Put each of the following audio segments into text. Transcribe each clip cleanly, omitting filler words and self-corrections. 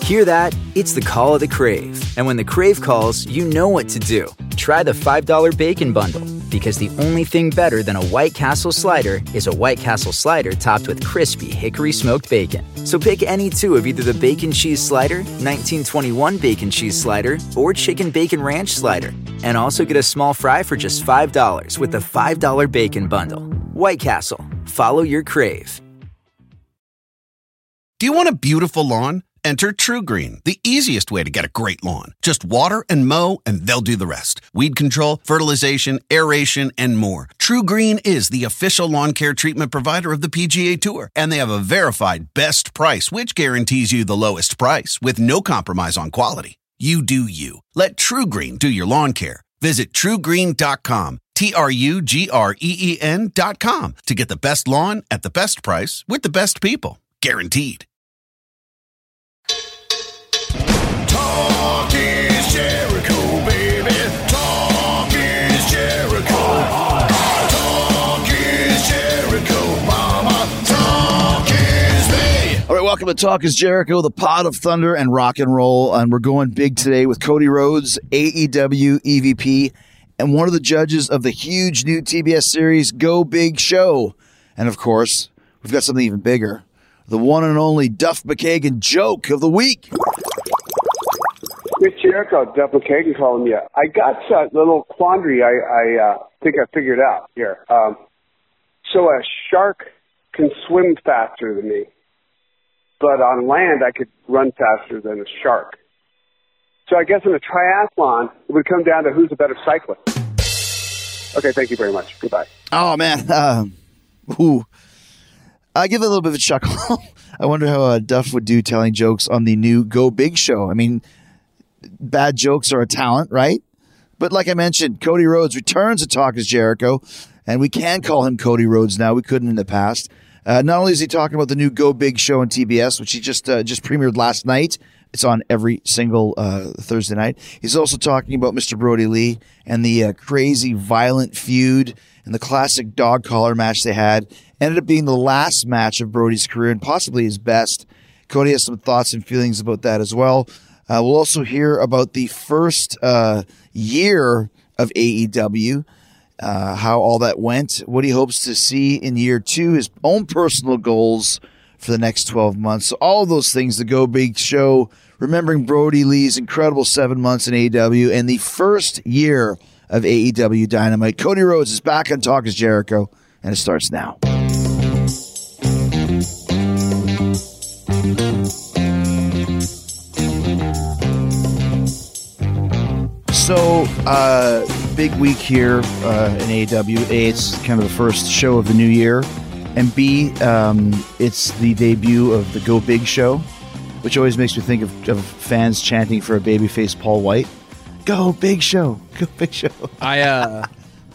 Hear that? It's the call of the Crave. And when the Crave calls, you know what to do. Try the $5 Bacon Bundle, because the only thing better than a White Castle slider is a White Castle slider topped with crispy hickory smoked bacon. So pick any two of either the Bacon Cheese Slider, 1921 Bacon Cheese Slider, or Chicken Bacon Ranch Slider. And also get a small fry for just $5 with the $5 Bacon Bundle. White Castle. Follow your Crave. Do you want a beautiful lawn? Enter TruGreen, the easiest way to get a great lawn. Just water and mow, and they'll do the rest. Weed control, fertilization, aeration, and more. TruGreen is the official lawn care treatment provider of the PGA Tour, and they have a verified best price, which guarantees you the lowest price with no compromise on quality. You do you. Let TruGreen do your lawn care. Visit TruGreen.com, TruGreen.com, to get the best lawn at the best price with the best people. Guaranteed. Talk is Jericho, baby. Talk is Jericho. Talk is Jericho, mama. Talk is me. All right, welcome to Talk is Jericho, the pod of thunder and rock and roll. And we're going big today with Cody Rhodes, AEW EVP, and one of the judges of the huge new TBS series, Go Big Show. And of course, we've got something even bigger. The one and only Duff McKagan joke of the week. Chris Jericho, Duff McKagan calling you. I got a little quandary I think I figured out here. So a shark can swim faster than me, but on land I could run faster than a shark. So I guess in a triathlon, it would come down to who's a better cyclist. Okay, thank you very much. Goodbye. Oh, man. I give it a little bit of a chuckle. I wonder how Duff would do telling jokes on the new Go Big Show. I mean, bad jokes are a talent, right? But like I mentioned, Cody Rhodes returns to Talk is Jericho, and we can call him Cody Rhodes now. We couldn't in the past. Not only is he talking about the new Go Big Show on TBS, which he just premiered last night. It's on every single Thursday night. He's also talking about Mr. Brody Lee and the crazy, violent feud and the classic dog collar match they had. Ended up being the last match of Brody's career and possibly his best. Cody has some thoughts and feelings about that as well. We'll also hear about the first year of AEW, how all that went, what he hopes to see in year two, his own personal goals for the next 12 months. So all of those things, the Go Big Show, remembering Brody Lee's incredible 7 months in AEW and the first year of AEW Dynamite. Cody Rhodes is back on Talk is Jericho, and it starts now. So, big week here in AEW. A, it's kind of the first show of the new year. And B, it's the debut of the Go Big Show, which always makes me think of fans chanting for a babyface Paul White. Go Big Show. Go Big Show. I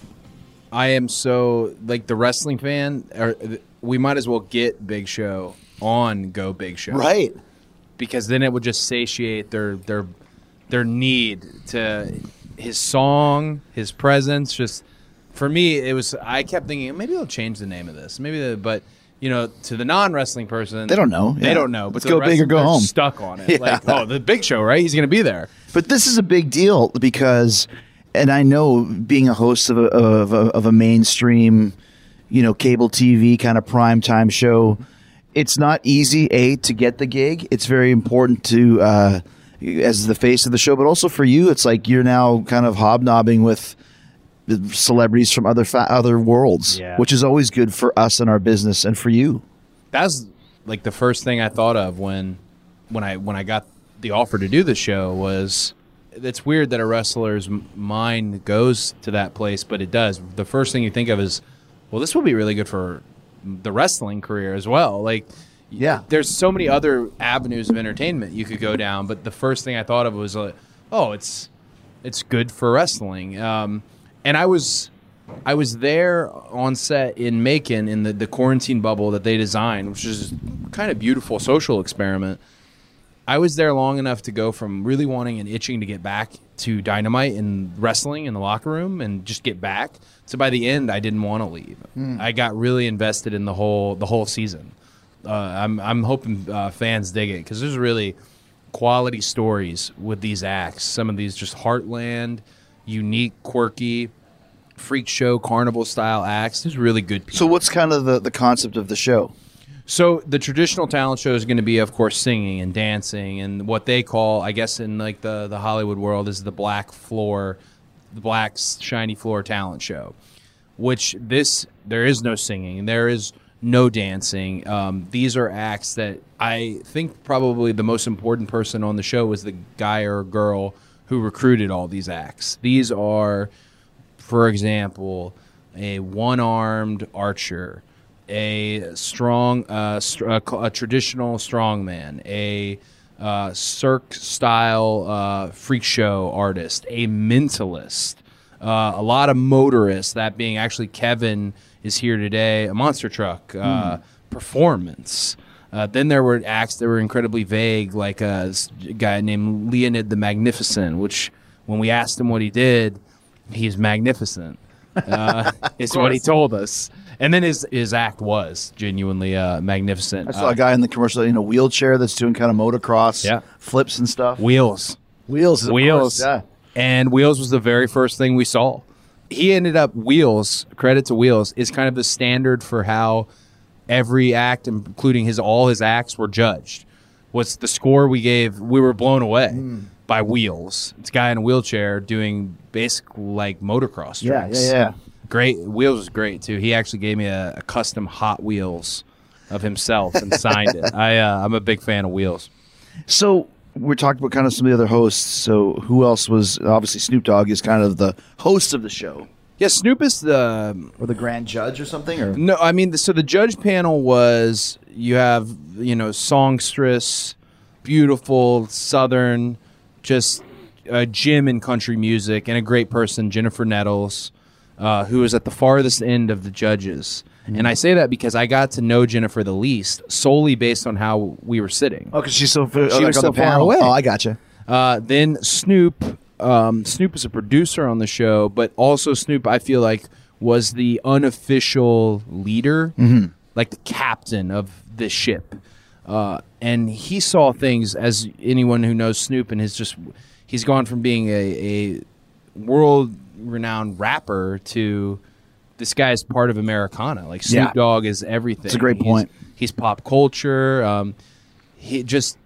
am so, like, the wrestling fan, we might as well get Big Show on Go Big Show. Right. Because then it would just satiate their need to his song, his presence. Just for me, it was. I kept thinking maybe they'll change the name of this. But you know, to the non-wrestling person, they don't know. They don't know. But let's go big or go home. Stuck on it. Yeah. Like, oh, the Big Show, right? He's going to be there. But this is a big deal because, and I know being a host of a mainstream, cable TV kind of primetime show, it's not easy, to get the gig. It's very important to, as the face of the show, but also for you, it's like you're now kind of hobnobbing with celebrities from other worlds, which is always good for us and our business and for you. That's like the first thing I thought of when I got the offer to do the show was, it's weird that a wrestler's mind goes to that place, but it does. The first thing you think of is, well, this will be really good for the wrestling career as well. Like, yeah, there's so many other avenues of entertainment you could go down, but the first thing I thought of was like, oh, it's good for wrestling. And I was there on set in Macon in the quarantine bubble that they designed, which is kind of beautiful social experiment. I was there long enough to go from really wanting and itching to get back to Dynamite and wrestling in the locker room and just get back. So by the end, I didn't want to leave. I got really invested in the whole season. I'm hoping fans dig it because there's really quality stories with these acts. Some of these just heartland, unique, quirky, freak show, carnival style acts. There's really good people. So what's kind of the concept of the show? So the traditional talent show is going to be, of course, singing and dancing, and what they call, I guess, in like the Hollywood world, is the black shiny floor talent show. Which there is no singing, there is no dancing. These are acts that I think probably the most important person on the show was the guy or girl who recruited all these acts. These are, for example, a one-armed archer, a strong, a traditional strongman, a Cirque style freak show artist, a mentalist, a lot of motorists. That being actually Kevin is here today. A monster truck performance. Then there were acts that were incredibly vague, like a guy named Leonid the Magnificent, which when we asked him what he did, he's magnificent. Is what he told us. And then his act was genuinely magnificent. I saw a guy in the commercial in a wheelchair that's doing kind of motocross flips and stuff. Wheels. Of course, yeah. And Wheels was the very first thing we saw. He ended up, Wheels, credit to Wheels, is kind of the standard for how every act, including all his acts, were judged. What's the score we gave? We were blown away by Wheels. It's a guy in a wheelchair doing basically like motocross tricks. Yeah. Great. Wheels was great too. He actually gave me a custom Hot Wheels of himself and signed it. I'm a big fan of Wheels. So we're talking about kind of some of the other hosts. So who else was, obviously Snoop Dogg is kind of the host of the show. Yeah, Snoop is the... Or the grand judge or something? Or? No, I mean, so the judge panel was, you have, songstress, beautiful, southern, just a gym in country music, and a great person, Jennifer Nettles, who was at the farthest end of the judges. And I say that because I got to know Jennifer the least solely based on how we were sitting. Oh, because she's so she was so far away. Oh, I gotcha. Then Snoop is a producer on the show, but also Snoop, I feel like, was the unofficial leader, like the captain of this ship. And he saw things, as anyone who knows Snoop, and he's gone from being a world-renowned rapper to this guy's part of Americana. Like Snoop Dogg is everything. That's a great point. He's pop culture. He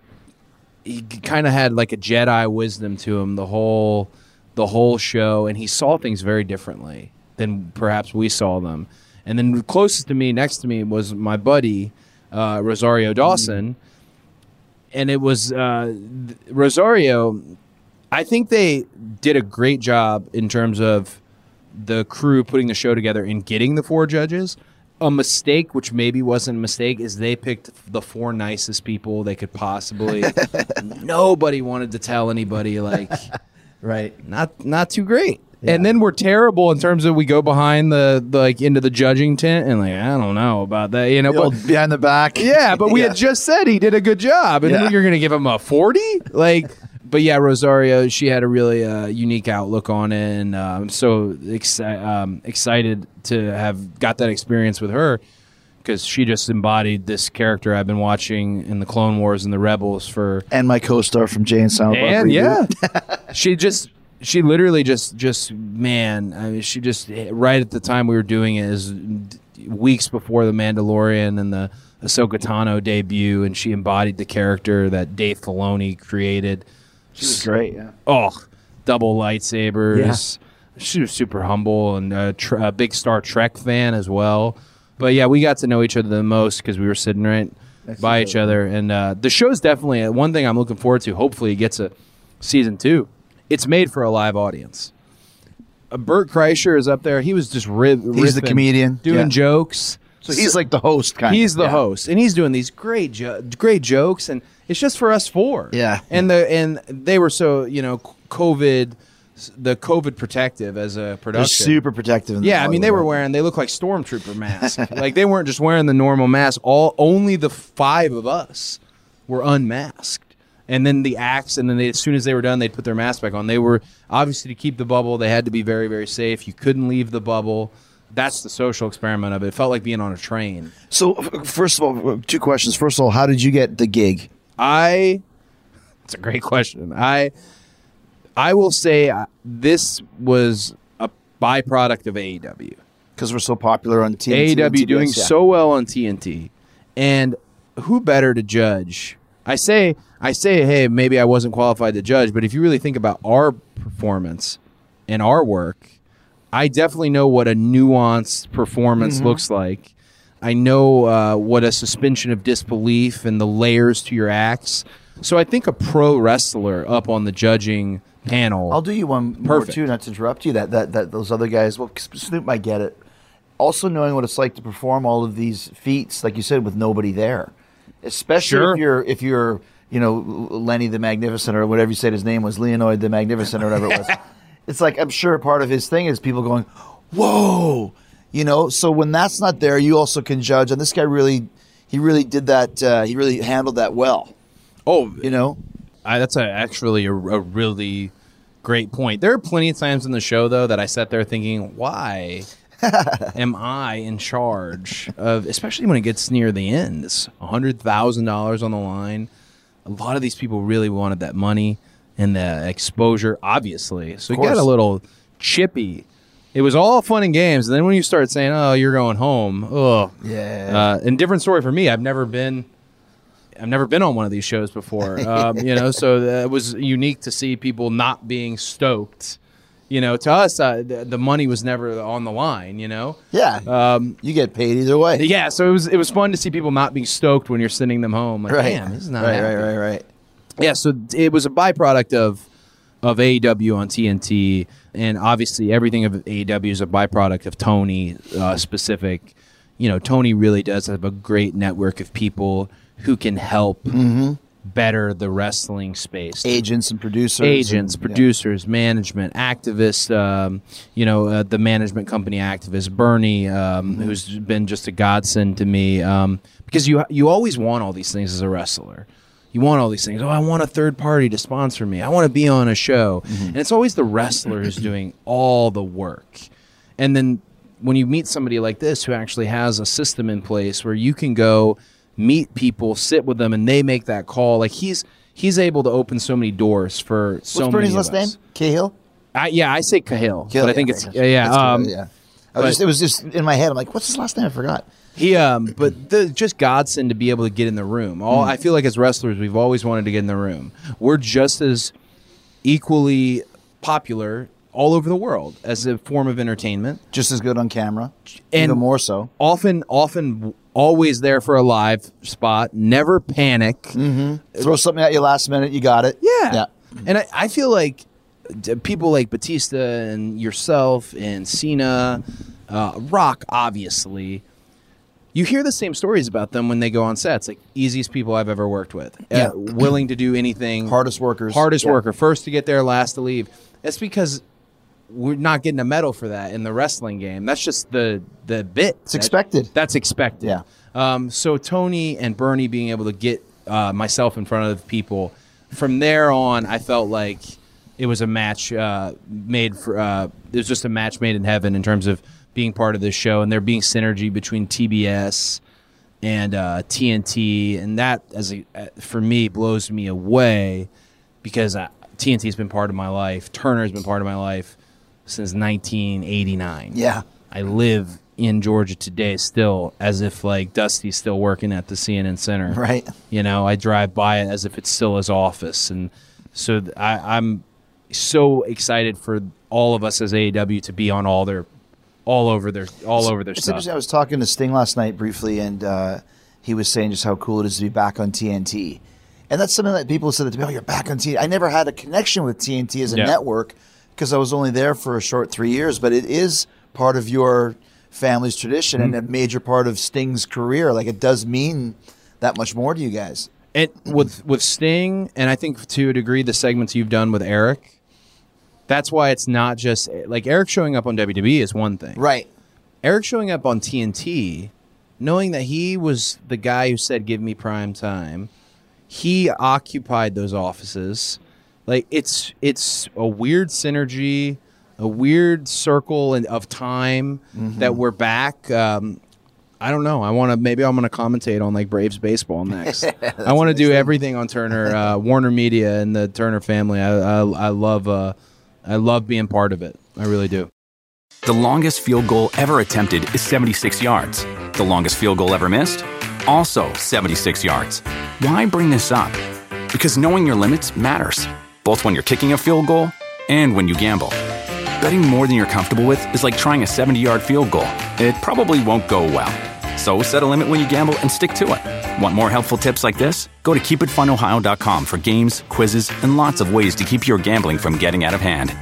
kind of had like a Jedi wisdom to him the whole show, and he saw things very differently than perhaps we saw them. And then closest to me, next to me, was my buddy Rosario Dawson, and it was Rosario. I think they did a great job in terms of the crew putting the show together and getting the 4 judges. A mistake, which maybe wasn't a mistake, is they picked the 4 nicest people they could possibly. Nobody wanted to tell anybody, like, right, not too great. Yeah. And then we're terrible in terms of we go behind the like into the judging tent and like, I don't know about that, but behind the back. Yeah, but we had just said he did a good job, and you're going to give him a 40, like. But yeah, Rosario, she had a really unique outlook on it, and I'm so excited to have got that experience with her, because she just embodied this character I've been watching in the Clone Wars and the Rebels for. And my co-star from Jay and Silent Bob. And yeah, she literally just man, I mean, she just right at the time we were doing it is weeks before the Mandalorian and the Ahsoka Tano debut, and she embodied the character that Dave Filoni created. She was great, yeah. Oh, double lightsabers. Yeah. She was super humble and a big Star Trek fan as well. But yeah, we got to know each other the most because we were sitting right by each other. And the show's definitely one thing I'm looking forward to. Hopefully it gets a season 2. It's made for a live audience. Bert Kreischer is up there. He was just he's the comedian. Doing jokes. So he's like the host, kind of. He's the host, and he's doing these great jokes, and it's just for us 4. Yeah. And they were so, COVID protective as a production. They're super protective. Yeah, I mean, they look like stormtrooper masks. Like, they weren't just wearing the normal mask. Only the 5 of us were unmasked. And then the acts, and then as soon as they were done, they'd put their mask back on. They were, obviously, to keep the bubble, they had to be very, very safe. You couldn't leave the bubble. That's the social experiment of it. It felt like being on a train. So, first of all, 2 questions. First of all, how did you get the gig? I It's a great question. I will say this was a byproduct of AEW. Because we're so popular on TNT. AEW and TBS, doing yeah. so well on TNT. And who better to judge? I say, hey, maybe I wasn't qualified to judge, but if you really think about our performance and our work, I definitely know what a nuanced performance looks like. I know what a suspension of disbelief and the layers to your acts. So I think a pro wrestler up on the judging panel. I'll do you one more Perfect. too, not to interrupt you. That those other guys. Well, Snoop might get it. Also knowing what it's like to perform all of these feats, like you said, with nobody there, especially Sure. if you're Lenny the Magnificent or whatever you said his name was, Leonid the Magnificent or whatever it was. It's like I'm sure part of his thing is people going, whoa, So when that's not there, you also can judge. And this guy really did that. He really handled that well. Oh, That's actually a really great point. There are plenty of times in the show, though, that I sat there thinking, why am I in charge of, especially when it gets near the end, it's $100,000 on the line. A lot of these people really wanted that money and the exposure, obviously. So you got a little chippy. It was all fun and games. And then when you start saying, oh, you're going home, Yeah. and different story for me. I've never been on one of these shows before, so it was unique to see people not being stoked. To us, the money was never on the line, Yeah. You get paid either way. Yeah, so it was fun to see people not being stoked when you're sending them home. Like, damn, this is not happy. Right. Yeah, so it was a byproduct of AEW on TNT, and obviously everything of AEW is a byproduct of Tony specific. Tony really does have a great network of people who can help better the wrestling space. Agents and producers. Producers, management, activists, the management company activist, Bernie, who's been just a godsend to me. Because you always want all these things as a wrestler. You want all these things. Oh, I want a third party to sponsor me. I want to be on a show. And it's always the wrestler who's doing all the work. And then when you meet somebody like this who actually has a system in place where you can go meet people, sit with them, and they make that call. Like he's able to open so many doors for so many of us. What's Bernie's last name? Cahill? I say Cahill, but I think it's That's yeah. good, yeah. It was just in my head. I'm like, what's his last name? I forgot. He but just godsend to be able to get in the room. I feel like as wrestlers, we've always wanted to get in the room. We're just as equally popular all over the world as a form of entertainment. Just as good on camera, And even more so. Often, always there for a live spot. Never panic. Throw something at you last minute, you got it. Yeah. And I feel like people like Batista and yourself and Cena, Rock, obviously, you hear the same stories about them when they go on sets. Like, easiest people I've ever worked with. Yeah. Willing to do anything. Hardest workers. Worker. First to get there, last to leave. That's because we're not getting a medal for that in the wrestling game. That's just the bit. It's expected. That's expected. Yeah. So Tony and Bernie being able to get myself in front of people, from there on, I felt like it was a match made for. It was just a match made in heaven in terms of being part of this show, and there being synergy between TBS and TNT, and that for me blows me away because TNT has been part of my life. Turner's been part of my life since 1989. Yeah. I live in Georgia today still as if like Dusty's still working at the CNN Center. Right. I drive by it as if it's still his office. And so I'm so excited for all of us as AEW to be on all over their It's stuff. interesting. I was talking to Sting last night briefly, and he was saying just how cool it is to be back on TNT. And that's something that people said to me, oh, you're back on TNT. I never had a connection with TNT as a network because I was only there for a short 3 years, but it is part of your family's tradition and a major part of Sting's career. Like, it does mean that much more to you guys. And with Sting, and I think to a degree the segments you've done with Eric, that's why it's not just like Eric showing up on WWE is one thing. Right. Eric showing up on TNT, knowing that he was the guy who said, give me prime time, he occupied those offices. Like, it's a weird synergy, a weird circle of time that we're back. I don't know. Maybe I'm gonna commentate on like Braves baseball next. I want to do everything on Turner, Warner Media, and the Turner family. I love being part of it. I really do. The longest field goal ever attempted is 76 yards. The longest field goal ever missed? Also 76 yards. Why bring this up? Because knowing your limits matters, both when you're kicking a field goal and when you gamble. Betting more than you're comfortable with is like trying a 70-yard field goal. It probably won't go well. So set a limit when you gamble and stick to it. Want more helpful tips like this? Go to keepitfunohio.com for games, quizzes, and lots of ways to keep your gambling from getting out of hand.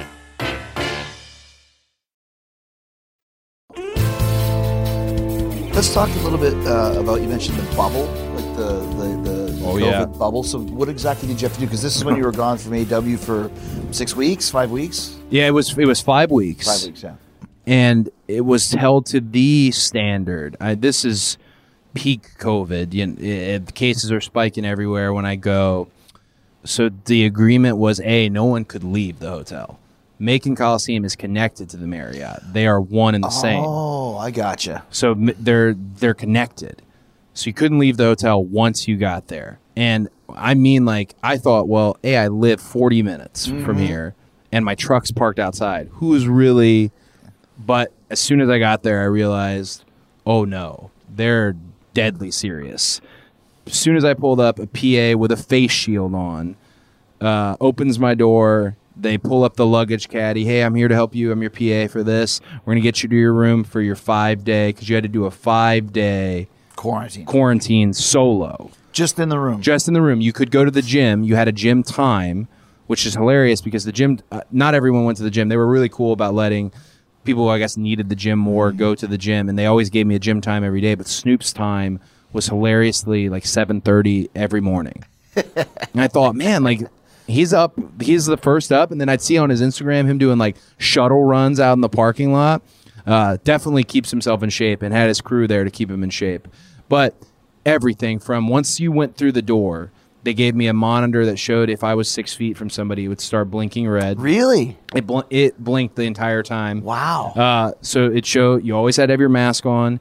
Let's talk a little bit about, you mentioned the bubble, like the COVID bubble. So what exactly did you have to do? Because this is when you were gone from AEW for 6 weeks, 5 weeks? Yeah, it was 5 weeks. 5 weeks, yeah. And it was held to the standard. This is peak COVID. The cases are spiking everywhere when I go. So the agreement was, no one could leave the hotel. Macon Coliseum is connected to the Marriott. They are one and the same. Oh, I gotcha. So they're connected. So you couldn't leave the hotel once you got there. And I mean, like, I thought, well, I live 40 minutes from here, and my truck's parked outside. Who's really... But as soon as I got there, I realized, oh, no, they're deadly serious. As soon as I pulled up, a PA with a face shield on opens my door. They pull up the luggage caddy. Hey, I'm here to help you. I'm your PA for this. We're going to get you to your room for your 5-day, because you had to do a 5-day quarantine solo. Just in the room. Just in the room. You could go to the gym. You had a gym time, which is hilarious because the gym, not everyone went to the gym. They were really cool about letting people who I guess needed the gym more go to the gym, and they always gave me a gym time every day. But Snoop's time was hilariously like 7:30 every morning. And I thought, man, like, he's the first up, and then I'd see on his Instagram him doing like shuttle runs out in the parking lot. Definitely keeps himself in shape and had his crew there to keep him in shape. But everything from once you went through the door, they gave me a monitor that showed if I was 6 feet from somebody, it would start blinking red. Really? It blinked the entire time. Wow. So it showed you always had to have your mask on.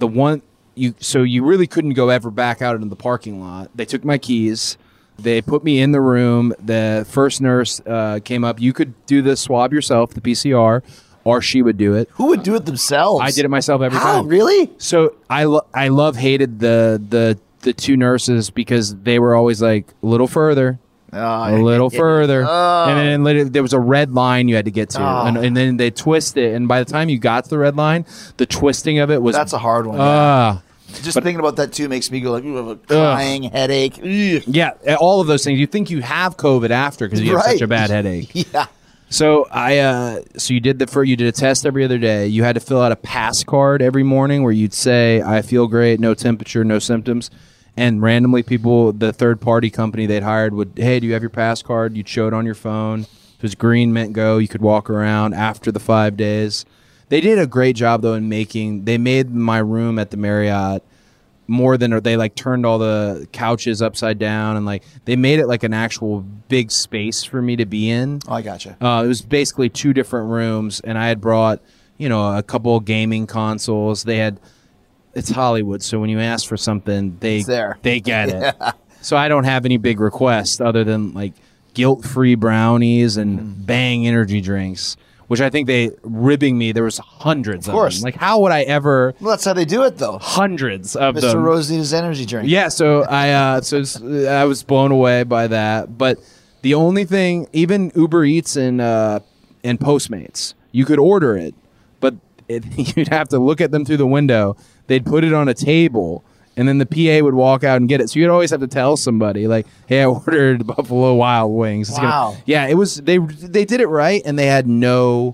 So you really couldn't go ever back out into the parking lot. They took my keys. They put me in the room. The first nurse came up. You could do the swab yourself, the PCR, or she would do it. Who would do it themselves? I did it myself every How? time. Really? So I hated the two nurses because they were always like a little further. A little further. And then later there was a red line you had to get to. And then they twist it. And by the time you got to the red line, the twisting of it was... That's a hard one. Just thinking about that too makes me go like, ooh, I have a crying headache. Ugh. Yeah, all of those things. You think you have COVID after because you have such a bad headache. Yeah. So you did a test every other day. You had to fill out a pass card every morning where you'd say, I feel great, no temperature, no symptoms. And randomly people, the third party company they'd hired would, hey, do you have your pass card? You'd show it on your phone. If it was green, meant go. You could walk around after the 5 days. They did a great job though they made my room at the Marriott more than, or they like turned all the couches upside down and like they made it like an actual big space for me to be in. Oh, I gotcha. It was basically 2 different rooms, and I had brought, a couple of gaming consoles. It's Hollywood, so when you ask for something, they get it. Yeah. So I don't have any big requests other than like guilt-free brownies and Bang energy drinks, which I think they ribbing me. There was hundreds of them. Like, how would I ever? Well, that's how they do it, though. Hundreds of Mr. them. Mr. Rosita's energy drink. Yeah, so I was blown away by that. But the only thing, even Uber Eats and Postmates, you could order it, but you'd have to look at them through the window. They'd put it on a table, and then the PA would walk out and get it. So you'd always have to tell somebody, like, hey, I ordered Buffalo Wild Wings. Wow. It was they did it right, and they had no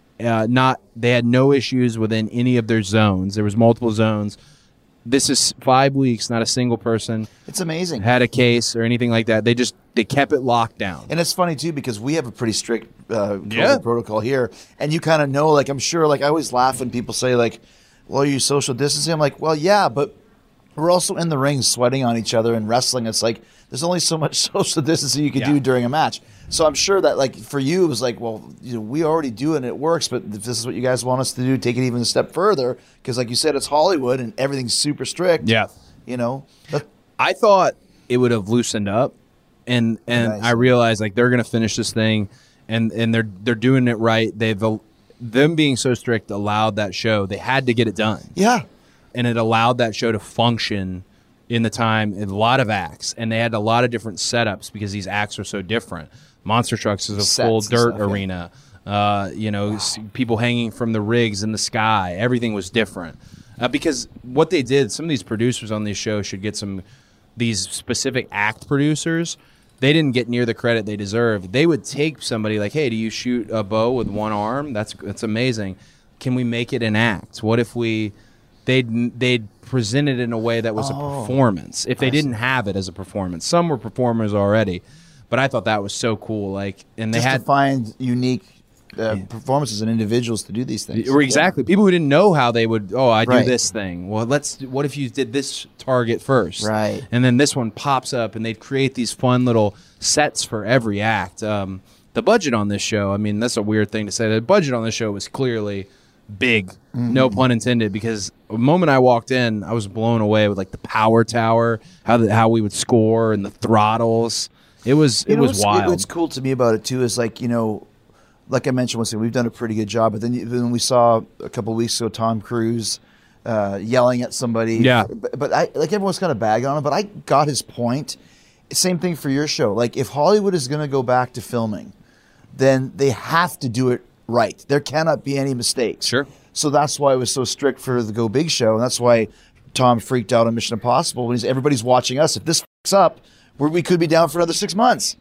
issues within any of their zones. There was multiple zones. This is 5 weeks, not a single person It's amazing. had a case or anything like that. They kept it locked down. And it's funny, too, because we have a pretty strict COVID protocol here. And you kind of know, like, I'm sure, like, I always laugh when people say, like, well, are you social distancing? I'm like, well, yeah, but we're also in the ring sweating on each other and wrestling. It's like there's only so much social distancing you can do during a match. So I'm sure that like for you it was like, well, we already do it and it works, but if this is what you guys want us to do, take it even a step further, because like you said, it's Hollywood and everything's super strict. Yeah. I I thought it would have loosened up, and I realized like they're gonna finish this thing, and they're doing it right. Them being so strict allowed that show. They had to get it done. Yeah. And it allowed that show to function in the time. In a lot of acts, and they had a lot of different setups because these acts are so different. Monster Trucks is a full dirt arena. People hanging from the rigs in the sky. Everything was different because what they did. Some of these producers on this show should get these specific act producers. They didn't get near the credit they deserved. They would take somebody like, hey, do you shoot a bow with one arm? That's amazing. Can we make it an act? What if they'd present it in a way that was a performance if they didn't have it as a performance? Some were performers already, but I thought that was so cool. And they had to find unique performances and individuals to do these things. Exactly. Yeah. People who didn't know how they would, do this thing. Well, what if you did this target first? Right. And then this one pops up, and they'd create these fun little sets for every act. The budget on this show, I mean, that's a weird thing to say. The budget on this show was clearly big, no pun intended, because the moment I walked in, I was blown away with like the power tower, how we would score, and the throttles. It was wild. What's cool to me about it too is like like I mentioned, we've done a pretty good job. But then when we saw a couple of weeks ago Tom Cruise yelling at somebody, But everyone's kind of bagging on him. But I got his point. Same thing for your show. Like if Hollywood is going to go back to filming, then they have to do it right. There cannot be any mistakes. Sure. So that's why it was so strict for the Go Big show, and that's why Tom freaked out on Mission Impossible when everybody's watching us. If this fucks up, we could be down for another 6 months.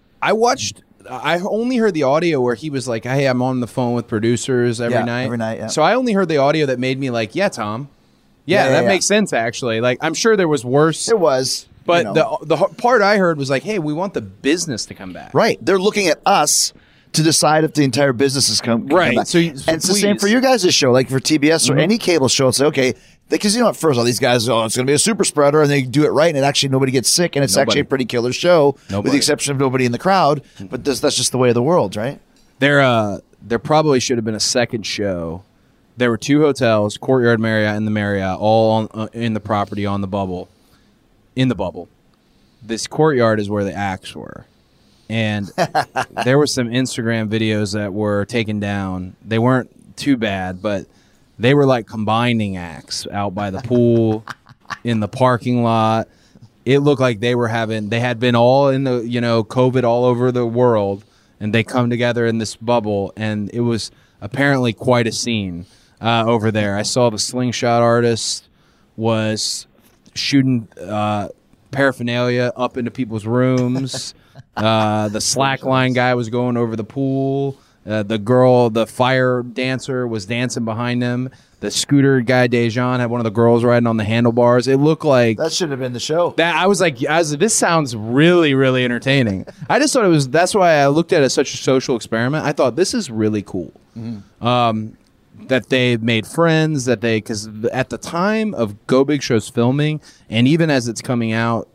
I only heard the audio where he was like, hey, I'm on the phone with producers every night. Every night, yeah. So I only heard the audio that made me like, yeah, Tom. Yeah, that makes sense, actually. Like, I'm sure there was worse. There was. But the part I heard was like, hey, we want the business to come back. Right. They're looking at us to decide if the entire business is come right. back. So it's the same for your guys' show. Like for TBS or any cable show, it's like, okay, because at first all these guys, it's going to be a super spreader, and they do it right, and actually nobody gets sick, and it's actually a pretty killer show, with the exception of nobody in the crowd. But that's just the way of the world, right? There probably should have been a second show. There were 2 hotels, Courtyard Marriott and the Marriott, all in the property on the bubble. In the bubble. This Courtyard is where the acts were. And there were some Instagram videos that were taken down. They weren't too bad, but they were like combining acts out by the pool, in the parking lot. It looked like they had been all in the, COVID all over the world, and they come together in this bubble, and it was apparently quite a scene over there. I saw the slingshot artist was shooting paraphernalia up into people's rooms. The slackline guy was going over the pool. The fire dancer was dancing behind him. The scooter guy, Dejan, had one of the girls riding on the handlebars. It looked like that should have been the show. I was like, this sounds really, really entertaining. I just thought it was. That's why I looked at it as such a social experiment. I thought this is really cool. That they made friends. Because at the time of Go Big Show's filming, and even as it's coming out,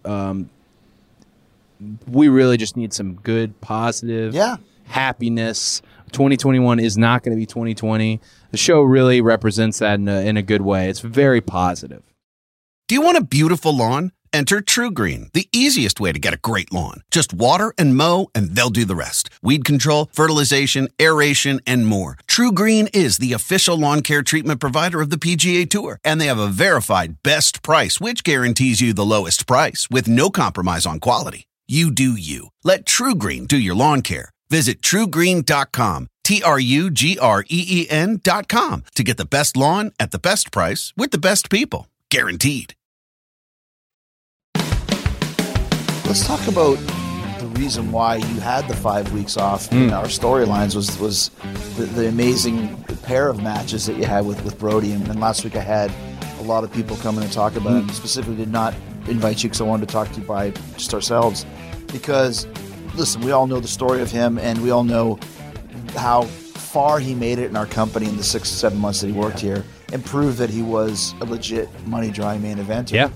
we really just need some good, positive, happiness. 2021 is not going to be 2020. The show really represents that in a good way. It's very positive. Do you want a beautiful lawn? Enter True Green, the easiest way to get a great lawn. Just water and mow, and they'll do the rest. Weed control, fertilization, aeration, and more. True Green is the official lawn care treatment provider of the PGA Tour, and they have a verified best price, which guarantees you the lowest price with no compromise on quality. You do you. Let True Green do your lawn care. Visit truegreen.com, TRUGREEN.com, to get the best lawn at the best price with the best people. Guaranteed. Let's talk about the reason why you had the 5 weeks off in our storylines was the amazing pair of matches that you had with Brody. And last week I had a lot of people come in and talk about it. And specifically did not invite you because I wanted to talk to you by just ourselves. Because, listen, we all know the story of him, and we all know how far he made it in our company in the 6 to 7 months that he worked here, and proved that he was a legit money-drawing main eventer. Yeah.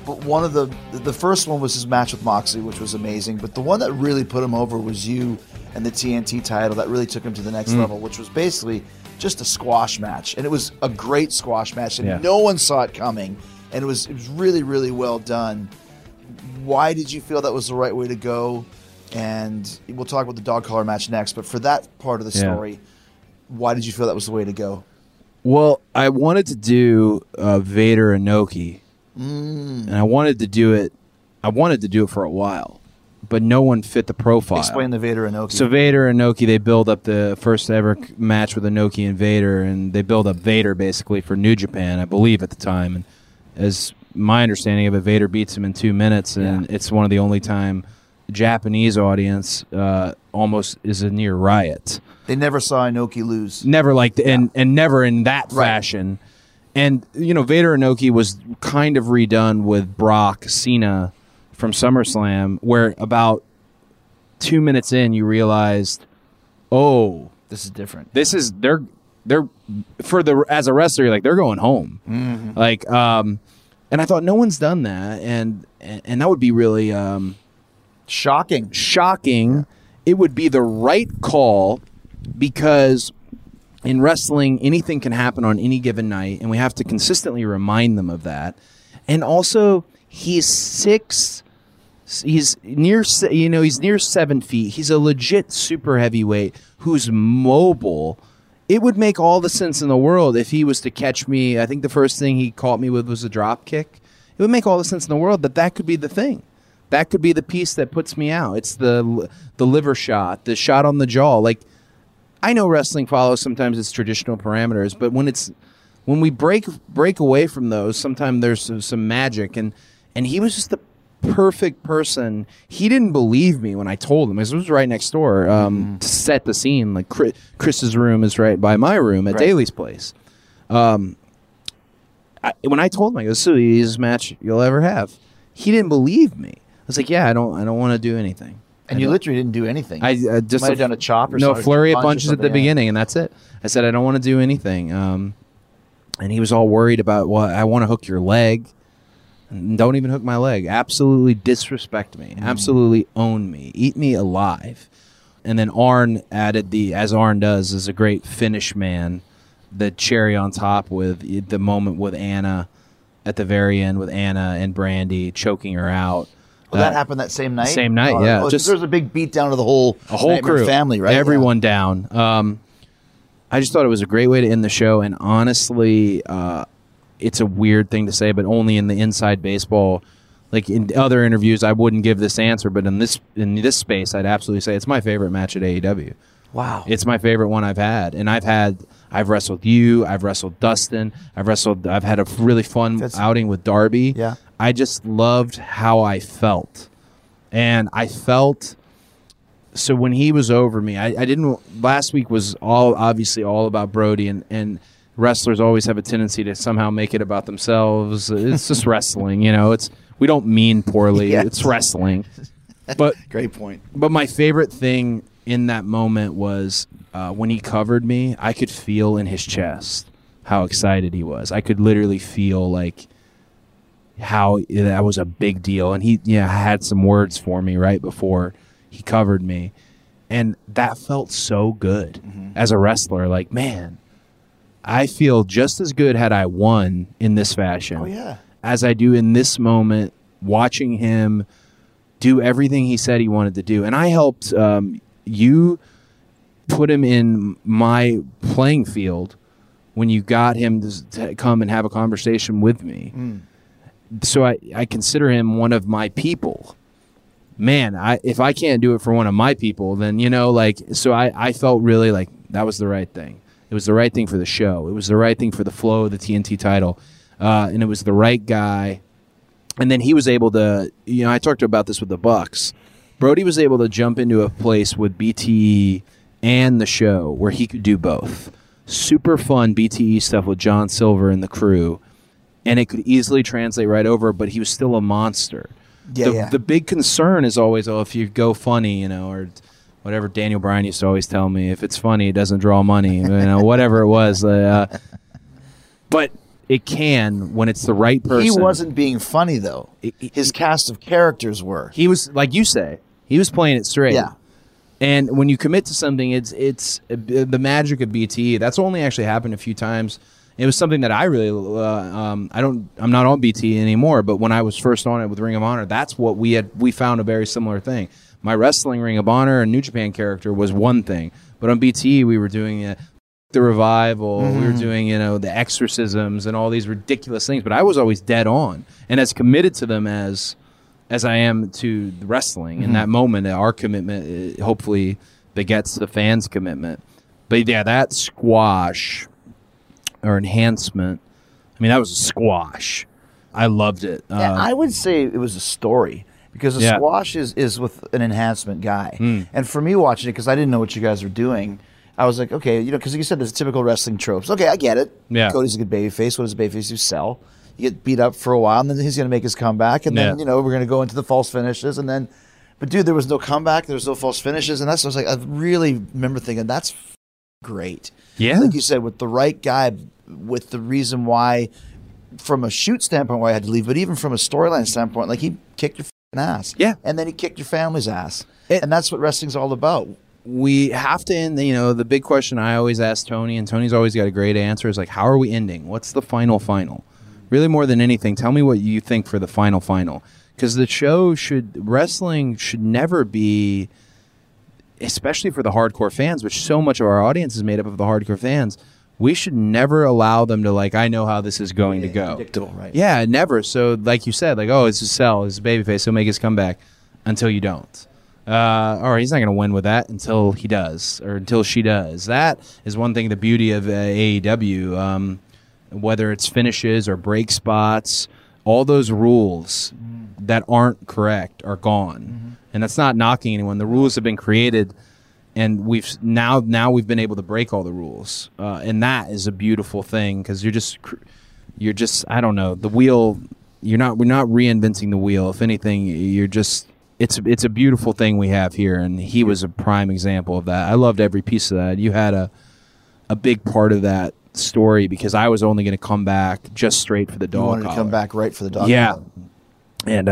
But one of the first one was his match with Moxley, which was amazing. But the one that really put him over was you and the TNT title that really took him to the next level, which was basically just a squash match. And it was a great squash match, and no one saw it coming. And it was really, really well done. Why did you feel that was the right way to go? And we'll talk about the dog collar match next. But for that part of the story, why did you feel that was the way to go? Well, I wanted to do Vader Inoki, and I wanted to do it. I wanted to do it for a while, but no one fit the profile. Explain the Vader Inoki. So Vader and Inoki, they build up the first ever match with Inoki and Vader, and they build up Vader basically for New Japan, I believe, at the time. And as my understanding of it, Vader beats him in 2 minutes, and it's one of the only time the Japanese audience almost is a near riot. They never saw Inoki lose. Never like and never in that fashion. And Vader Inoki was kind of redone with Brock Cena from SummerSlam, where about 2 minutes in you realized, oh, this is different. This is they're as a wrestler, you're like, they're going home. Mm-hmm. Like and I thought no one's done that, and that would be really shocking. It would be the right call, because in wrestling, anything can happen on any given night, and we have to consistently remind them of that. And also, he's near 7 feet. He's a legit super heavyweight who's mobile. It would make all the sense in the world if he was to catch me. I think the first thing he caught me with was a drop kick. It would make all the sense in the world that could be the thing. That could be the piece that puts me out. It's the liver shot, the shot on the jaw. Like, I know wrestling follows sometimes its traditional parameters, but when we break away from those, sometimes there's some magic. And he was just the perfect person. He didn't believe me when I told him, because it was right next door to set the scene. Like Chris's room is right by my room at Daly's place. When I told him, I go, "This is the easiest match you'll ever have," he didn't believe me. I was like, "Yeah, I don't want to do anything." And you literally didn't do anything. I just might have done a chop or something. No, flurry of punches at the beginning, and that's it. I said, I don't want to do anything. And he was all worried about, well, I want to hook your leg. Don't even hook my leg. Absolutely disrespect me. Absolutely own me. Eat me alive. And then Arn added as Arn does, is a great finish man. The cherry on top with the moment with Anna at the very end, with Anna and Brandy choking her out. Well, that happened that same night? Same night, yeah. Just there's a big beat down to the whole crew, family, right? Everyone down. I just thought it was a great way to end the show, and honestly, it's a weird thing to say, but only in the inside baseball. Like in other interviews, I wouldn't give this answer, but in this space, I'd absolutely say it's my favorite match at AEW. Wow, it's my favorite one I've had, and I've wrestled you, I've wrestled Dustin, I've had a really fun outing with Darby. Yeah. I just loved how I felt. And I felt, so when he was over me, I didn't, last week was obviously all about Brody, and wrestlers always have a tendency to somehow make it about themselves. It's just wrestling, we don't mean poorly. Yes. It's wrestling. But great point. But my favorite thing in that moment was when he covered me, I could feel in his chest how excited he was. I could literally feel like how that was a big deal. And he had some words for me right before he covered me. And that felt so good as a wrestler. Like, man, I feel just as good had I won in this fashion as I do in this moment, watching him do everything he said he wanted to do. And I helped you put him in my playing field when you got him to come and have a conversation with me. So I consider him one of my people. Man, if I can't do it for one of my people, then, so I felt really like that was the right thing. It was the right thing for the show. It was the right thing for the flow of the TNT title. And it was the right guy. And then he was able to, I talked about this with the Bucks. Brody was able to jump into a place with BTE and the show where he could do both. Super fun BTE stuff with John Silver and the crew. And it could easily translate right over, but he was still a monster. The big concern is always, if you go funny, or whatever Daniel Bryan used to always tell me, if it's funny, it doesn't draw money, whatever it was. But it can when it's the right person. He wasn't being funny though. His cast of characters were. He was, like you say, he was playing it straight. Yeah. And when you commit to something, it's the magic of BTE. That's only actually happened a few times. It was something that I really I'm not on BTE anymore, but when I was first on it with Ring of Honor, that's what we found a very similar thing. My wrestling Ring of Honor and New Japan character was one thing, but on BTE we were doing the revival, we were doing the exorcisms and all these ridiculous things, but I was always dead on and as committed to them as I am to the wrestling. In that moment, our commitment hopefully begets the fans' commitment. But yeah, that squash or enhancement, I mean, that was a squash. I loved it. I would say it was a story because the squash is with an enhancement guy. And for me watching it, because I didn't know what you guys were doing, I was like, okay, because you said there's typical wrestling tropes. Okay, I get it. Yeah. Cody's a good babyface. What does a babyface do? Sell. You get beat up for a while, and then he's going to make his comeback, and then we're going to go into the false finishes, and then, but dude, there was no comeback, there was no false finishes, and that's what I was like. I really remember thinking that's great. Yeah, like you said, with the right guy, with the reason why, from a shoot standpoint, why I had to leave, but even from a storyline standpoint, like he kicked your ass, and then he kicked your family's ass, and that's what wrestling's all about. We have to end, the big question I always ask Tony, and Tony's always got a great answer, is like, how are we ending? What's the final? Really, more than anything, tell me what you think for the final. Because wrestling should never be, especially for the hardcore fans, which so much of our audience is made up of the hardcore fans, we should never allow them to, like, I know how this is going to go. Predictable, right? Yeah, never. So, like you said, like, oh, it's a sell, it's a babyface, he'll make his comeback, until you don't. Or he's not going to win with that until he does, or until she does. That is one thing, the beauty of AEW, whether it's finishes or break spots, all those rules that aren't correct are gone. And that's not knocking anyone. The rules have been created, and we've been able to break all the rules. And that is a beautiful thing, because you're just I don't know, the wheel, we're not reinventing the wheel. If anything, it's a beautiful thing we have here, and he was a prime example of that. I loved every piece of that. You had a big part of that story, because I was only going to come back just straight for the dog collar. You wanted to come back right for the dog collar. And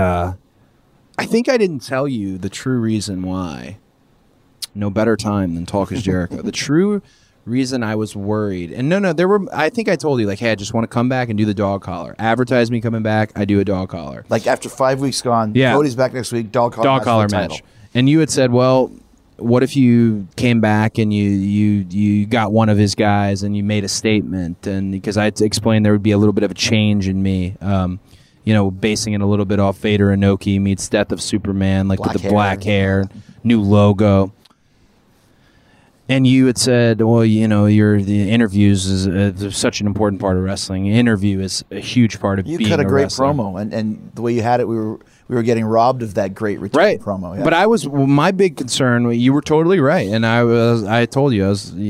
I think I didn't tell you the true reason why. No better time than Talk is Jericho. The true reason I was worried, and I think I told you, like, hey, I just want to come back and do the dog collar. Advertise me coming back, I do a dog collar. Like after 5 weeks gone, Cody's back next week, dog collar match. And you had said, well, what if you came back and you got one of his guys and you made a statement? And because I had to explain there would be a little bit of a change in me, basing it a little bit off Vader Inoki meets Death of Superman, like with the black hair, new logo. And you had said, well, the interviews is such an important part of wrestling. Interview is a huge part of being a wrestler. You cut a great promo, and the way you had it, we were getting robbed of that great return promo. Yeah. But my big concern, you were totally right. And I told you,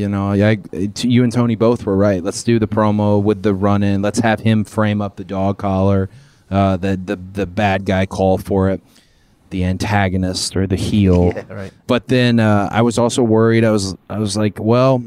you and Tony both were right. Let's do the promo with the run-in. Let's have him frame up the dog collar, the bad guy call for it, the antagonist or the heel. Yeah, right. But then I was also worried. I was like, well,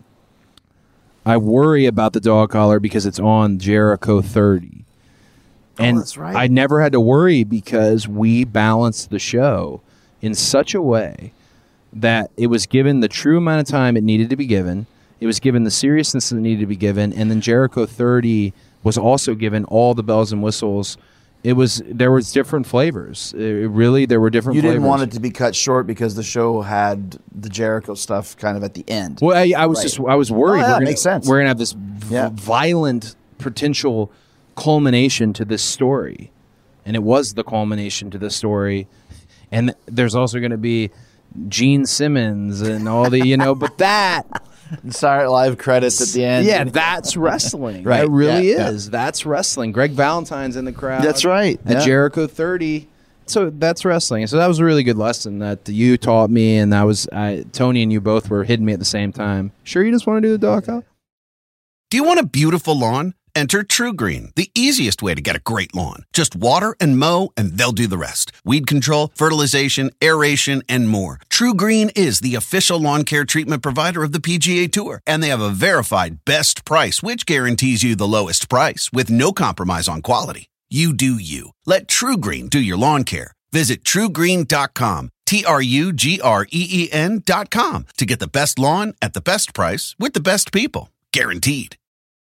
I worry about the dog collar because it's on Jericho 30. And that's right. I never had to worry because we balanced the show in such a way that it was given the true amount of time it needed to be given. It was given the seriousness that needed to be given. And then Jericho 30 was also given all the bells and whistles. There was different flavors. There were different flavors. You didn't want it to be cut short because the show had the Jericho stuff kind of at the end. Well, I was worried. Oh, yeah, makes sense. We're going to have this violent potential culmination to this story, and it was the culmination to the story. And there's also going to be Gene Simmons and all the but that Saturday Night Live credits at the end. Yeah, that's wrestling. Right. It really is. That's wrestling. Greg Valentine's in the crowd. That's right. At Jericho 30. So that's wrestling. So that was a really good lesson that you taught me, and that was Tony and you both were hitting me at the same time. Sure, you just want to do the dog collar? Do you want a beautiful lawn? Enter TruGreen, the easiest way to get a great lawn. Just water and mow, and they'll do the rest. Weed control, fertilization, aeration, and more. TruGreen is the official lawn care treatment provider of the PGA Tour, and they have a verified best price, which guarantees you the lowest price with no compromise on quality. You do you. Let TruGreen do your lawn care. Visit TruGreen.com, TruGreen.com, to get the best lawn at the best price with the best people. Guaranteed.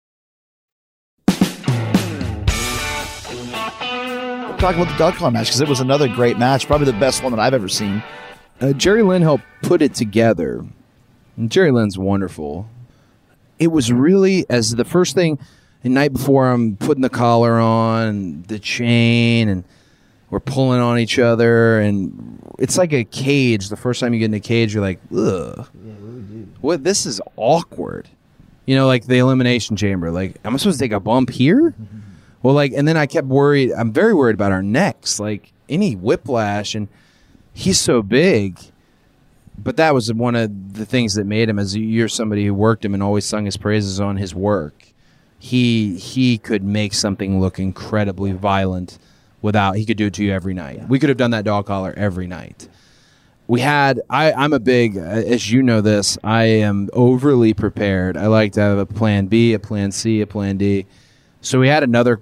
Talking about the dog collar match, because it was another great match, probably the best one that I've ever seen. Jerry Lynn helped put it together. And Jerry Lynn's wonderful. It was really, as the first thing, the night before I'm putting the collar on, the chain, and we're pulling on each other, and it's like a cage. The first time you get in a cage, you're like, ugh. Yeah, what? This is awkward. You know, like the Elimination Chamber. Like, am I supposed to take a bump here? Mm-hmm. Well, like, and then I kept worried. I'm very worried about our necks, like any whiplash. And he's so big. But that was one of the things that made him, as you're somebody who worked him and always sung his praises on his work. He could make something look incredibly violent without, he could do it to you every night. Yeah. We could have done that dog collar every night. I'm a big, as you know this, I am overly prepared. I like to have a plan B, a plan C, a plan D. So we had another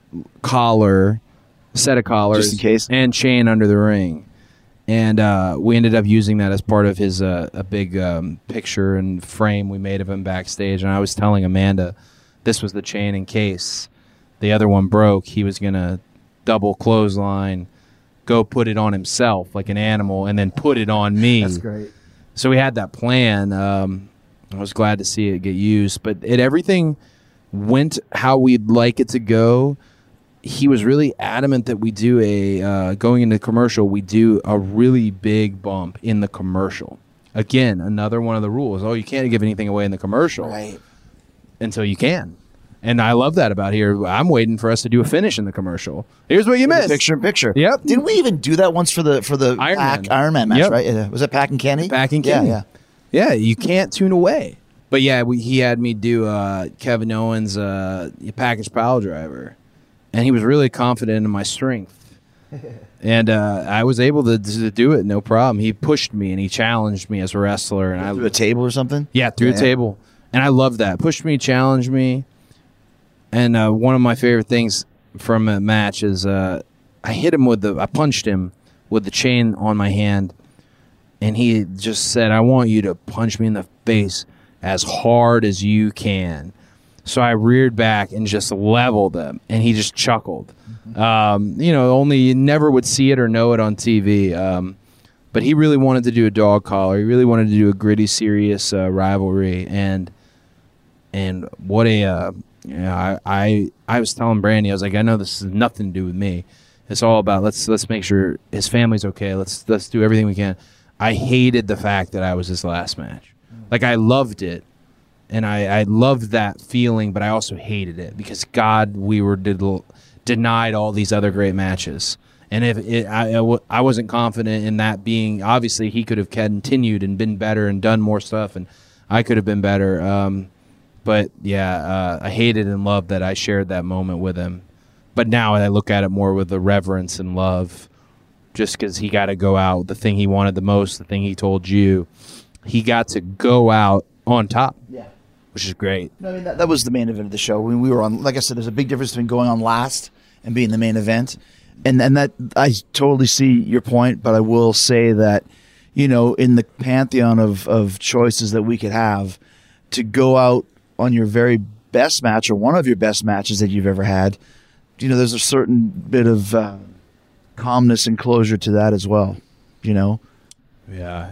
set of collars, just in case, and chain under the ring. And we ended up using that as part of his a big picture and frame we made of him backstage. And I was telling Amanda this was the chain in case the other one broke. He was going to double clothesline, go put it on himself like an animal, and then put it on me. That's great. So we had that plan. I was glad to see it get used. But everything went how we'd like it to go. He was really adamant that we do going into the commercial, we do a really big bump in the commercial. Again, another one of the rules. Oh, you can't give anything away in the commercial. Right. Until you can. And I love that about here. I'm waiting for us to do a finish in the commercial. Here's what you missed. Picture in picture. Yep. Didn't we even do that once for the Iron Man match, right? Was it Pac and Kenny? Pac and Kenny. Yeah, you can't tune away. But yeah, he had me do Kevin Owens' package pile driver. And he was really confident in my strength. And I was able to do it, no problem. He pushed me and he challenged me as a wrestler. And through a table or something? Yeah, through a table. And I loved that. Pushed me, challenged me. And one of my favorite things from a match is I punched him with the chain on my hand. And he just said, I want you to punch me in the face as hard as you can. So I reared back and just leveled him, and he just chuckled. Only you never would see it or know it on TV. But he really wanted to do a dog collar. He really wanted to do a gritty, serious rivalry. And what a I was telling Brandy, I was like, I know this has nothing to do with me. It's all about let's make sure his family's okay. Let's do everything we can. I hated the fact that I was his last match. Like, I loved it. And I loved that feeling, but I also hated it because, God, we were denied all these other great matches. And I wasn't confident in that being, obviously he could have continued and been better and done more stuff, and I could have been better. I hated and loved that I shared that moment with him. But now I look at it more with the reverence and love, just because he got to go out, the thing he wanted the most, the thing he told you. He got to go out on top. Yeah. Which is great. No, I mean, that was the main event of the show. When we were on, like I said, there's a big difference between going on last and being the main event. And that, I totally see your point, but I will say that, in the pantheon of choices that we could have, to go out on your very best match or one of your best matches that you've ever had, there's a certain bit of calmness and closure to that as well, Yeah,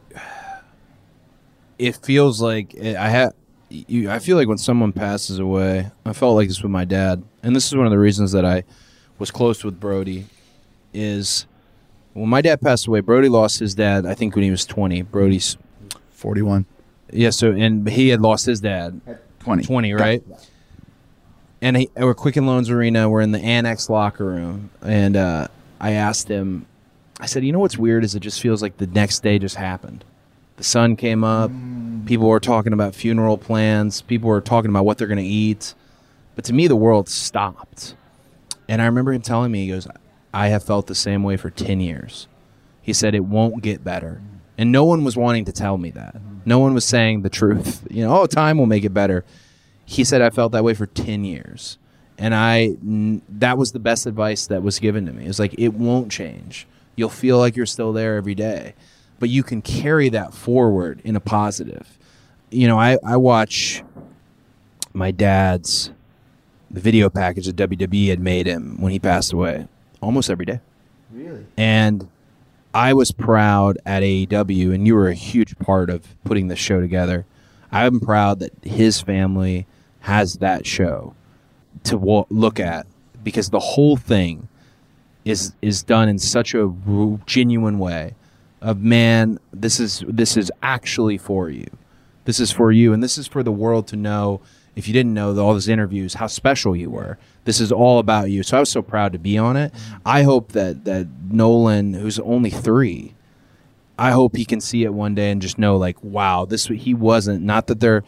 it feels like I feel like when someone passes away, I felt like this with my dad, and this is one of the reasons that I was close with Brody, is when my dad passed away, Brody lost his dad, I think when he was 20. Brody's 41. Yeah, and he had lost his dad. At 20. 20, right? Yeah. And we're Quicken Loans Arena, we're in the Annex locker room, and I asked him, I said, what's weird is it just feels like the next day just happened. The sun came up. People were talking about funeral plans. People were talking about what they're going to eat. But to me, the world stopped. And I remember him telling me, he goes, I have felt the same way for 10 years. He said, it won't get better. And no one was wanting to tell me that. No one was saying the truth. Time will make it better. He said, I felt that way for 10 years. And that was the best advice that was given to me. It was like, it won't change. You'll feel like you're still there every day. But you can carry that forward in a positive. I watch my dad's the video package that WWE had made him when he passed away almost every day. Really? And I was proud at AEW, and you were a huge part of putting this show together. I'm proud that his family has that show to look at, because the whole thing is done in such a genuine way of, man, this is actually for you. This is for you, and this is for the world to know, if you didn't know all those interviews, how special you were. This is all about you. So I was so proud to be on it. I hope that Nolan, who's only 3, I hope he can see it one day and just know, like, wow, he wasn't, not that they're,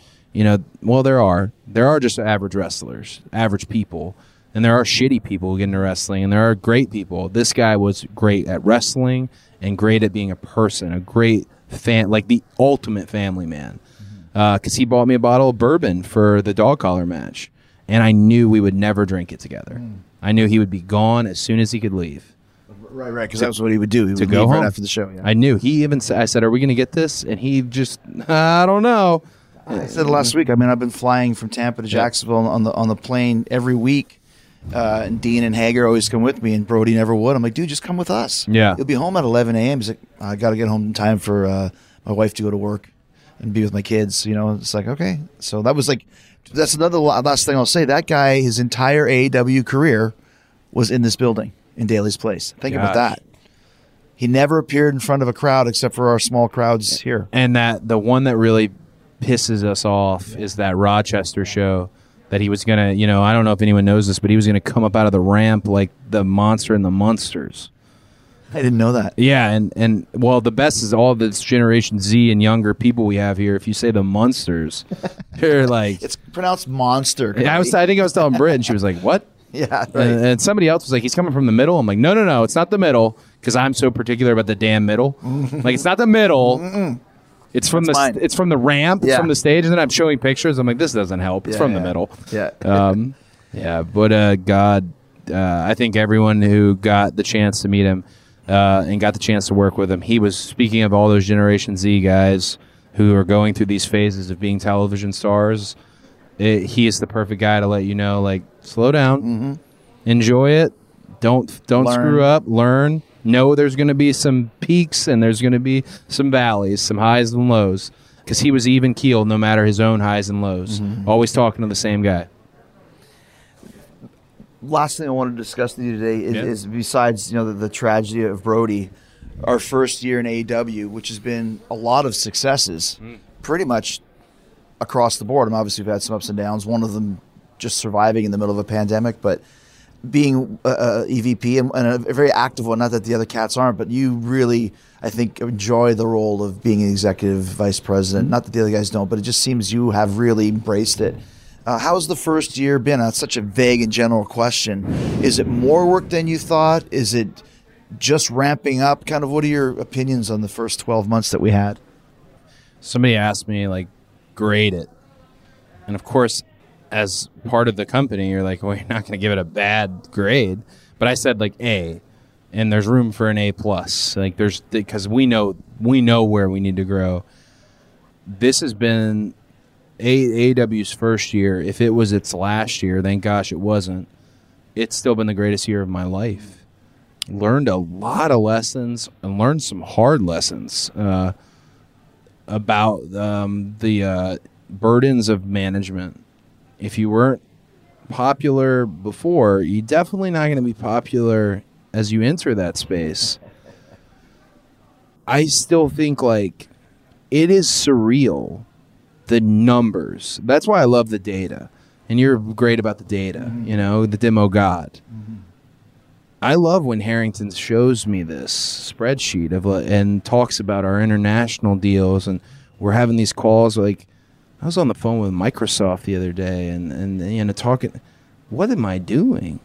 there are just average wrestlers, average people, and there are shitty people who get into wrestling, and there are great people. This guy was great at wrestling and great at being a person, a great fan, like the ultimate family man. Because he bought me a bottle of bourbon for the dog collar match, and I knew we would never drink it together. I knew he would be gone as soon as he could leave. Right, because that was what he would do. He would go leave home right after the show. Yeah. I knew. I said, are we going to get this? And he just, I don't know. I said last week, I've been flying from Tampa to Jacksonville on the plane every week. And Dean and Hager always come with me, and Brody never would. I'm like, dude, just come with us. Yeah. You'll be home at 11 a.m. He's like, I got to get home in time for my wife to go to work and be with my kids. It's like, okay. So that's another last thing I'll say. That guy, his entire AEW career was in this building in Daly's Place. Think about that. He never appeared in front of a crowd except for our small crowds here. And that the one that really pisses us off is that Rochester show that he was going to, I don't know if anyone knows this, but he was going to come up out of the ramp like the monster in the Munsters. I didn't know that. Yeah, and well, the best is all this Generation Z and younger people we have here. If you say the Munsters, they're like... It's pronounced monster. I think I was telling Britt, and she was like, what? Yeah, right. And somebody else was like, he's coming from the middle. I'm like, no, it's not the middle, because I'm so particular about the damn middle. Like, it's not the middle. It's from it's from the ramp. It's from the stage, and then I'm showing pictures. I'm like, this doesn't help. It's from the middle. Yeah. But God, I think everyone who got the chance to meet him and got the chance to work with him, he was speaking of all those Generation Z guys who are going through these phases of being television stars. He is the perfect guy to let you know, like, slow down, enjoy it, don't screw up, learn. Know there's going to be some peaks and there's going to be some valleys, some highs and lows, because he was even keeled no matter his own highs and lows. Always talking to the same guy. Last thing I wanted to discuss with you today is besides the tragedy of Brody, our first year in AEW, which has been a lot of successes, pretty much across the board. Obviously, we've had some ups and downs. One of them just surviving in the middle of a pandemic, but being EVP and a very active one. Not that the other cats aren't, but you really, I think, enjoy the role of being an executive vice president. Not that the other guys don't, but it just seems you have really embraced it. How's the first year been? That's such a vague and general question. Is it more work than you thought? Is it just ramping up? Kind of, what are your opinions on the first 12 months that we had? Somebody asked me, like, grade it. And of course, as part of the company, you're like, well, you're not going to give it a bad grade. But I said, like, A, and there's room for an A+. Like, because we know where we need to grow. This has been AEW's first year. If it was its last year, thank gosh it wasn't. It's still been the greatest year of my life. Learned a lot of lessons and learned some hard lessons about the burdens of management. If you weren't popular before, you're definitely not going to be popular as you enter that space. I still think, like, it is surreal, the numbers. That's why I love the data. And you're great about the data, the demo god. I love when Harrington shows me this spreadsheet and talks about our international deals, and we're having these calls. Like, I was on the phone with Microsoft the other day and talking. what am I doing?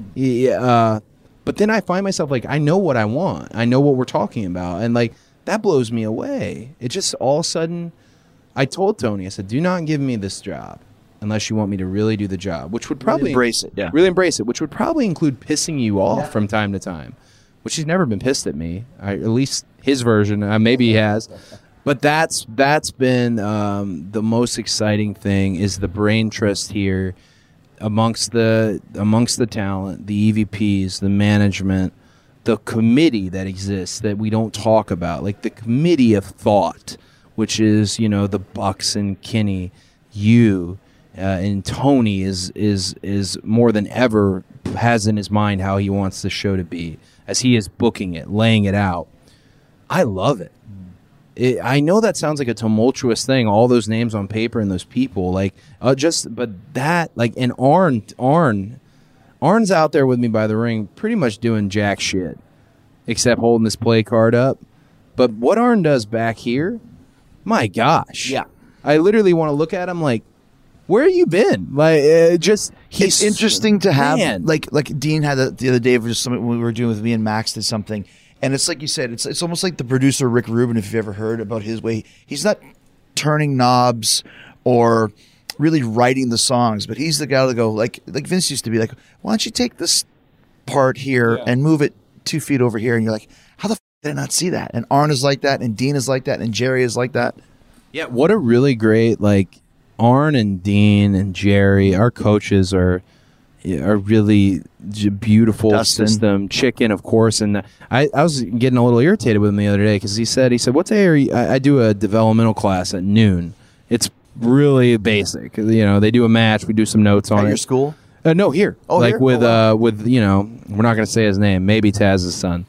Yeah. But then I find myself like, I know what I want. I know what we're talking about. And like, that blows me away. It just all of a sudden, I told Tony, I said, do not give me this job unless you want me to really do the job, which would probably embrace it. Yeah. Really embrace it, which would probably include pissing you off from time to time, which he's never been pissed at me. At least his version. Maybe he has. But that's been the most exciting thing is the brain trust here amongst the talent, the EVPs, the management, the committee that exists that we don't talk about, like the committee of thought, which is the Bucks and Kenny, you and Tony is more than ever has in his mind how he wants the show to be as he is booking it, laying it out. I love it. I know that sounds like a tumultuous thing, all those names on paper and those people, but that, like, and Arn's out there with me by the ring, pretty much doing jack shit, except holding this play card up. But what Arn does back here, my gosh. Yeah. I literally want to look at him like, where have you been? Like, It's interesting to have, man. like Dean had the other day, just something we were doing with me and Max did something. And it's like you said, it's almost like the producer Rick Rubin, if you've ever heard about his way. He's not turning knobs or really writing the songs, but he's the guy to go, like Vince used to be like, why don't you take this part here and move it 2 feet over here? And you're like, how the f did I not see that? And Arn is like that, and Dean is like that, and Jerry is like that. Yeah, what a really great, like, Arn and Dean and Jerry, our coaches are really beautiful Dustin. system. Chicken, of course. And I was getting a little irritated with him the other day because he said, what day are you? I do a developmental class at noon. It's really basic. They do a match. We do some notes on At it. your school? No, here. Oh, like here? with Oh, wow. with we're not going to say his name. Maybe Taz's son.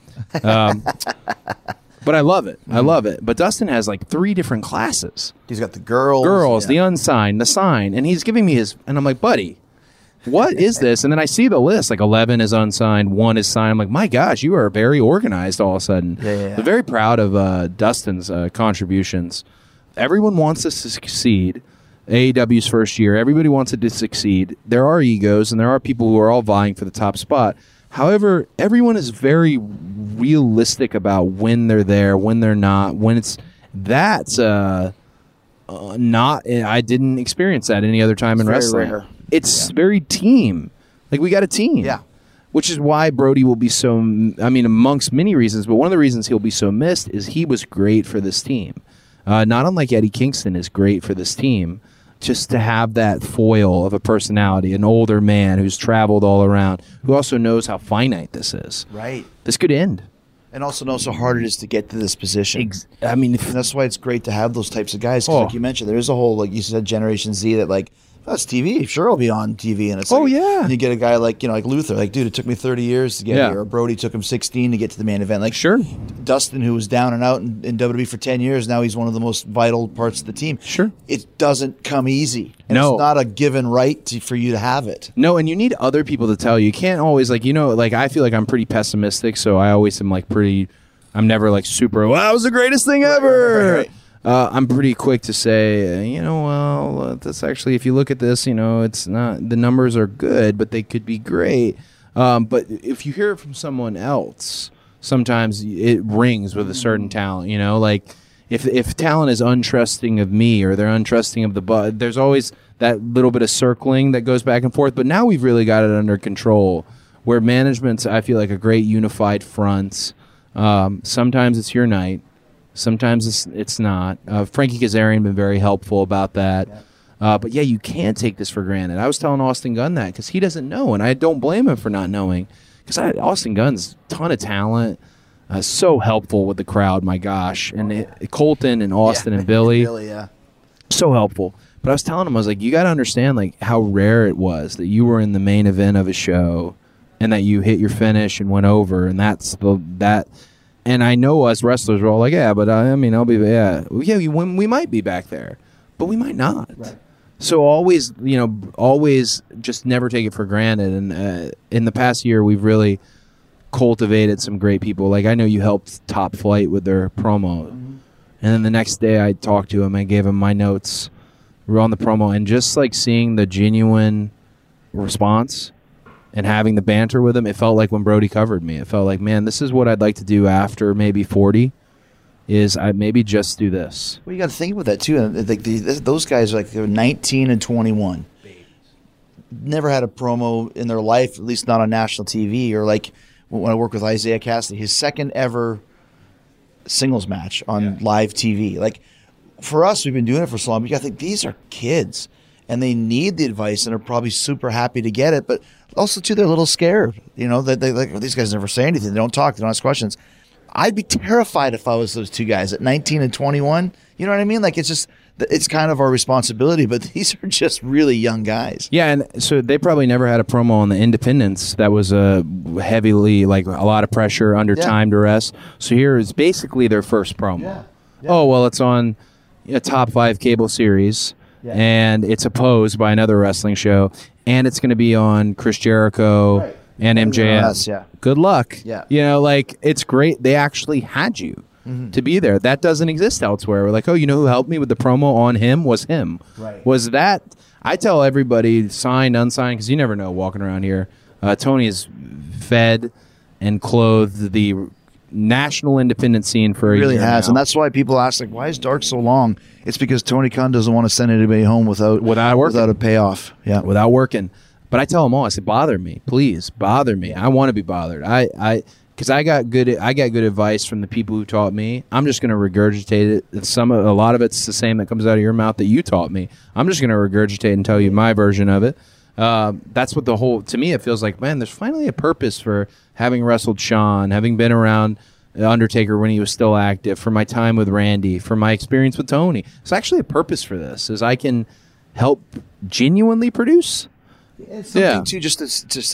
But I love it. I love it. But Dustin has like 3 different classes. He's got the girls. The unsigned, the sign, and he's giving me his, and I'm like, buddy, what is this? And then I see the list, like 11 is unsigned, 1 is signed. I'm like, my gosh, you are very organized all of a sudden. Yeah. I'm very proud of Dustin's contributions. Everyone wants us to succeed. AEW's first year, everybody wants it to succeed. There are egos, and there are people who are all vying for the top spot. However, everyone is very realistic about when they're there, when they're not, when it's that's not. I didn't experience that any other time in very wrestling. rare. It's very team. Like, we got a team. Yeah. Which is why Brody will be so, amongst many reasons, but one of the reasons he'll be so missed is he was great for this team. Not unlike Eddie Kingston is great for this team. Just to have that foil of a personality, an older man who's traveled all around, who also knows how finite this is. Right. This could end. And also knows how hard it is to get to this position. And And that's why it's great to have those types of guys. 'Cause Oh. like you mentioned, there's a whole, like you said, Generation Z that like, that's TV. Sure, I'll be on TV. And it's like, Oh, yeah. And you get a guy like, like Luther. Like, dude, it took me 30 years to get Yeah. here. Or Brody took him 16 to get to the main event. Like, Sure. Dustin, who was down and out in WWE for 10 years, now he's one of the most vital parts of the team. Sure. It doesn't come easy. And No. it's not a given right for you to have it. No, and you need other people to tell you. You can't always, I feel like I'm pretty pessimistic, so I always am I'm never super, well, that was the greatest thing ever. Right. I'm pretty quick to say, that's actually, if you look at this, it's not, the numbers are good, but they could be great. But if you hear it from someone else, sometimes it rings with a certain talent, if talent is untrusting of me or they're untrusting of the there's always that little bit of circling that goes back and forth. But now we've really got it under control where management's, I feel like, a great unified front. Sometimes it's your night. Sometimes it's not. Frankie Kazarian been very helpful about that. But yeah, you can't take this for granted. I was telling Austin Gunn that because he doesn't know, and I don't blame him for not knowing. Because Austin Gunn's a ton of talent, so helpful with the crowd. My gosh, and Colton and Austin and Billy, yeah. so helpful. But I was telling him, I was like, you got to understand how rare it was that you were in the main event of a show, and that you hit your finish and went over, and that. And I know us wrestlers were all like, yeah, but I'll be, we might be back there, but we might not. Right. So always just never take it for granted. And in the past year, we've really cultivated some great people. I know you helped Top Flight with their promo. Mm-hmm. And then the next day I talked to him. I gave him my notes. We were on the promo. And just seeing the genuine response and having the banter with him, it felt like when Brody covered me. It felt like, man, this is what I'd like to do after maybe 40. Is I maybe just do this. Well, you got to think about that too. Like those guys are like they're 19 and 21. Never had a promo in their life, at least not on national TV. Or like when I work with Isaiah Cassidy, his second ever singles match on live TV. Like for us, we've been doing it for so long. But you got to think these are kids, and they need the advice, and are probably super happy to get it. But also too, they're a little scared. You know, that they like these guys never say anything. They don't talk. They don't ask questions. I'd be terrified if I was those two guys at 19 and 21. You know what I mean? Like it's kind of our responsibility, but these are just really young guys. Yeah, and so they probably never had a promo on the Independence that was heavily, like, a lot of pressure, under time duress. So here is basically their first promo. Yeah. Oh, well, it's on a top 5 cable series, and it's opposed by another wrestling show, and it's going to be on Chris Jericho and MJF. Good luck. Yeah. You know, like, it's great. They actually had you. To be there. That doesn't exist elsewhere. We're like, oh, you know who helped me with the promo on him was him. Right. Was that, I tell everybody, signed, unsigned, because you never know walking around here. Tony has fed and clothed the national independent scene for a year. He really has. Now. And that's why people ask, like, why is Dark so long? It's because Tony Khan doesn't want to send anybody home without a payoff. Yeah. Without working. But I tell them all, I say, bother me, please, bother me. I want to be bothered. Because I got good advice from the people who taught me. I'm just going to regurgitate it. A lot of it's the same that comes out of your mouth that you taught me. I'm just going to regurgitate and tell you my version of it. That's what to me, it feels like, man, there's finally a purpose for having wrestled Shawn, having been around Undertaker when he was still active, for my time with Randy, for my experience with Tony. There's actually a purpose for this, is I can help genuinely produce. It's something too, just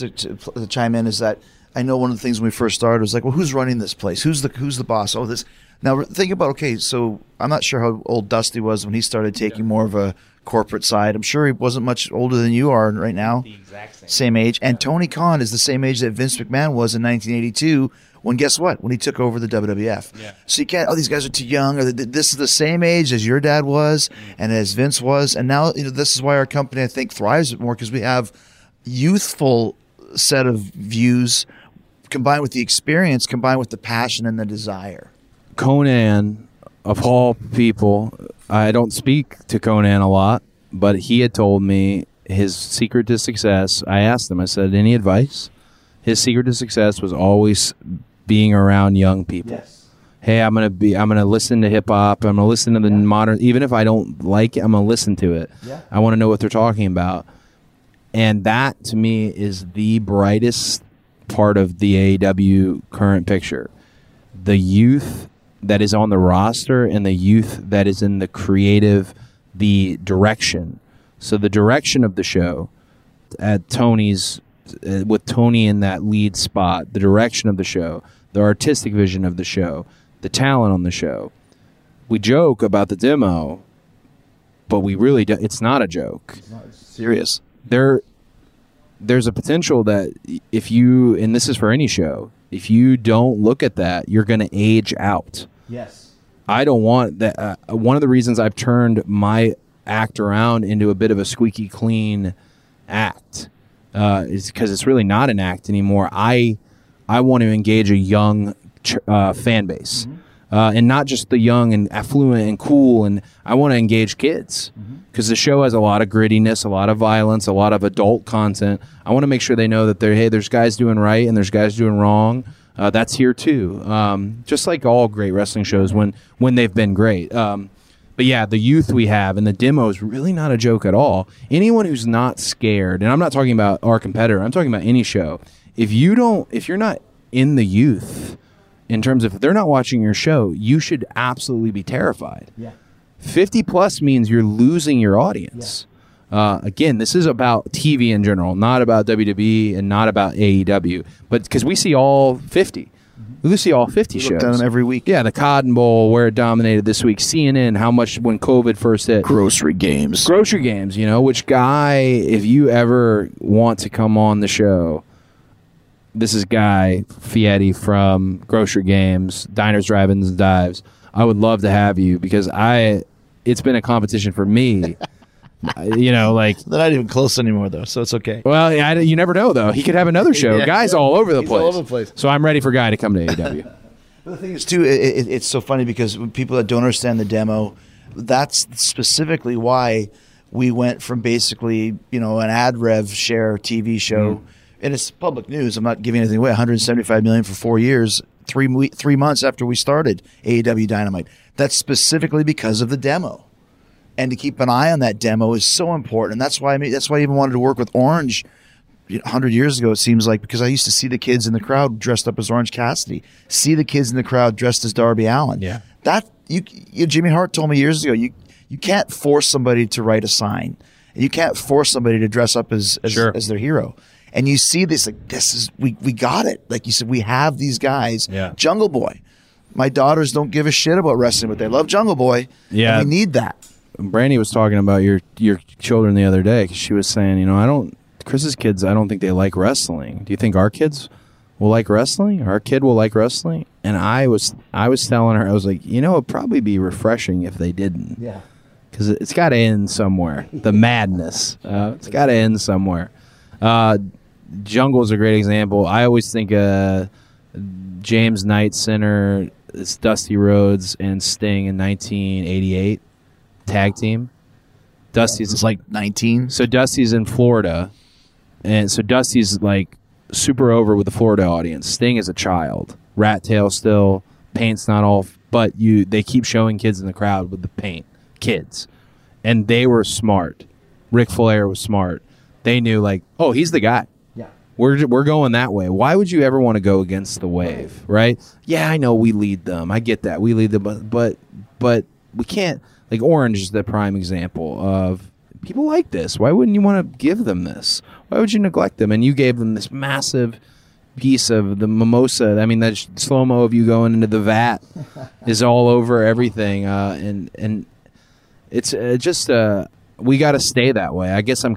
to chime in, is that I know one of the things when we first started was like, well, who's running this place? Who's the boss? Oh, this. Now think about, okay, so I'm not sure how old Dusty was when he started taking more of a corporate side. I'm sure he wasn't much older than you are right now. The exact same age. And Tony Khan is the same age that Vince McMahon was in 1982 when, guess what? When he took over the WWF. Yeah. So you can't, these guys are too young. Or this is the same age as your dad was and as Vince was. And now, this is why our company, I think, thrives more, because we have youthful set of views combined with the experience, combined with the passion and the desire. Conan, of all people, I don't speak to Conan a lot, but he had told me his secret to success. I asked him, I said, any advice? His secret to success was always being around young people. Yes. Hey, I'm gonna listen to hip hop. I'm gonna listen to the modern, even if I don't like it, I'm gonna listen to it. Yeah. I want to know what they're talking about. And that, to me, is the brightest part of the AEW current picture. The youth that is on the roster and the youth that is in the creative, the direction. So the direction of the show at Tony's, with Tony in that lead spot, the direction of the show, the artistic vision of the show, the talent on the show. We joke about the demo, but we really do, it's not a joke. It's not serious. There's a potential that if you, and this is for any show, if you don't look at that, you're going to age out. Yes. I don't want that. One of the reasons I've turned my act around into a bit of a squeaky clean act is because it's really not an act anymore. I want to engage a young fan base. Mm-hmm. And not just the young and affluent and cool, and I want to engage kids because the show has a lot of grittiness, a lot of violence, a lot of adult content. I want to make sure they know that there's guys doing right and there's guys doing wrong. That's here too, just like all great wrestling shows when they've been great. But yeah, the youth we have and the demo is really not a joke at all. Anyone who's not scared, and I'm not talking about our competitor, I'm talking about any show. If you're not in the youth, in terms of if they're not watching your show, you should absolutely be terrified. Yeah. 50 plus means you're losing your audience. Yeah. Again, this is about TV in general, not about WWE and not about AEW. But because we see all 50. We see all 50 shows. Look at them every week. Yeah, the Cotton Bowl, where it dominated this week. CNN, how much when COVID first hit. Grocery games, which guy, if you ever want to come on the show, this is Guy Fieri from Grocery Games, Diners, Drive-Ins, and Dives. I would love to have you because it's been a competition for me You know, like, They're not even close anymore, though, so it's okay. well, you never know, though. He could have another show. Yeah. Guy's all over the He's place. all over the place. So I'm ready for Guy to come to AEW. But the thing is, too, it's so funny because when people that don't understand the demo, that's specifically why we went from basically, an ad rev share TV show, and it's public news. I'm not giving anything away. $175 million for 4 years, 3 months after we started AEW Dynamite. That's specifically because of the demo. And to keep an eye on that demo is so important. And that's why I even wanted to work with Orange 100 years ago, it seems like, because I used to see the kids in the crowd dressed up as Orange Cassidy, see the kids in the crowd dressed as Darby Allin. Yeah. That Jimmy Hart told me years ago, you can't force somebody to write a sign. You can't force somebody to dress up as their hero. And you see this, like, we got it. Like you said, we have these guys. Yeah. Jungle Boy. My daughters don't give a shit about wrestling, but they love Jungle Boy. Yeah. And we need that. Brandy was talking about your children the other day because she was saying, Chris's kids, I don't think they like wrestling. Do you think our kids will like wrestling? Our kid will like wrestling? And I was telling her, I was like, it'd probably be refreshing if they didn't. Yeah. Because it's got to end somewhere. The madness. It's got to end somewhere. Jungle is a great example. I always think James Knight Center, it's Dusty Rhodes and Sting in 1988. Tag team. Dusty's It's like 19. So Dusty's in Florida, and so Dusty's like super over with the Florida audience. Sting is a child, rat tail still, paint's not all, but they keep showing kids in the crowd with the paint, kids, and they were smart. Ric Flair was smart. They knew, like, oh, he's the guy. Yeah. We're going that way. Why would you ever want to go against the wave, right? Yeah, I know we lead them. I get that. We lead them, but we can't. Like, Orange is the prime example of people like this. Why wouldn't you want to give them this? Why would you neglect them? And you gave them this massive piece of the mimosa. I mean, that slow-mo of you going into the vat is all over everything. And it's just we got to stay that way. I guess I'm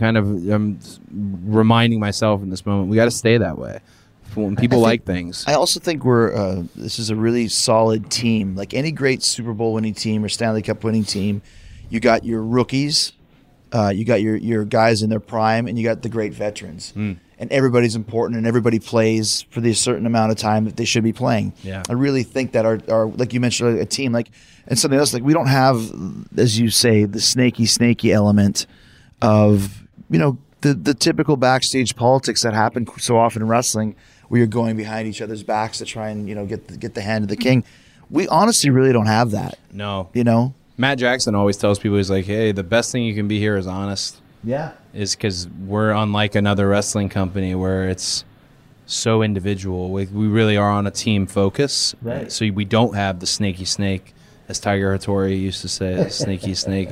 reminding myself in this moment, we got to stay that way when people like things. I also think this is a really solid team. Like any great Super Bowl winning team or Stanley Cup winning team, you got your rookies, you got your guys in their prime, and you got the great veterans. And everybody's important, and everybody plays for the certain amount of time that they should be playing. Yeah. I really think that our like you mentioned, a team and something else, like we don't have, as you say, the snaky element of the typical backstage politics that happen so often in wrestling, where you're going behind each other's backs to try and get the hand of the king. We honestly really don't have that. No. Matt Jackson always tells people, he's like, hey, the best thing you can be here is honest. Yeah. Is because we're unlike another wrestling company where it's so individual. We really are on a team focus. Right. So we don't have the snaky snake, as Tiger Hattori used to say, snaky snake.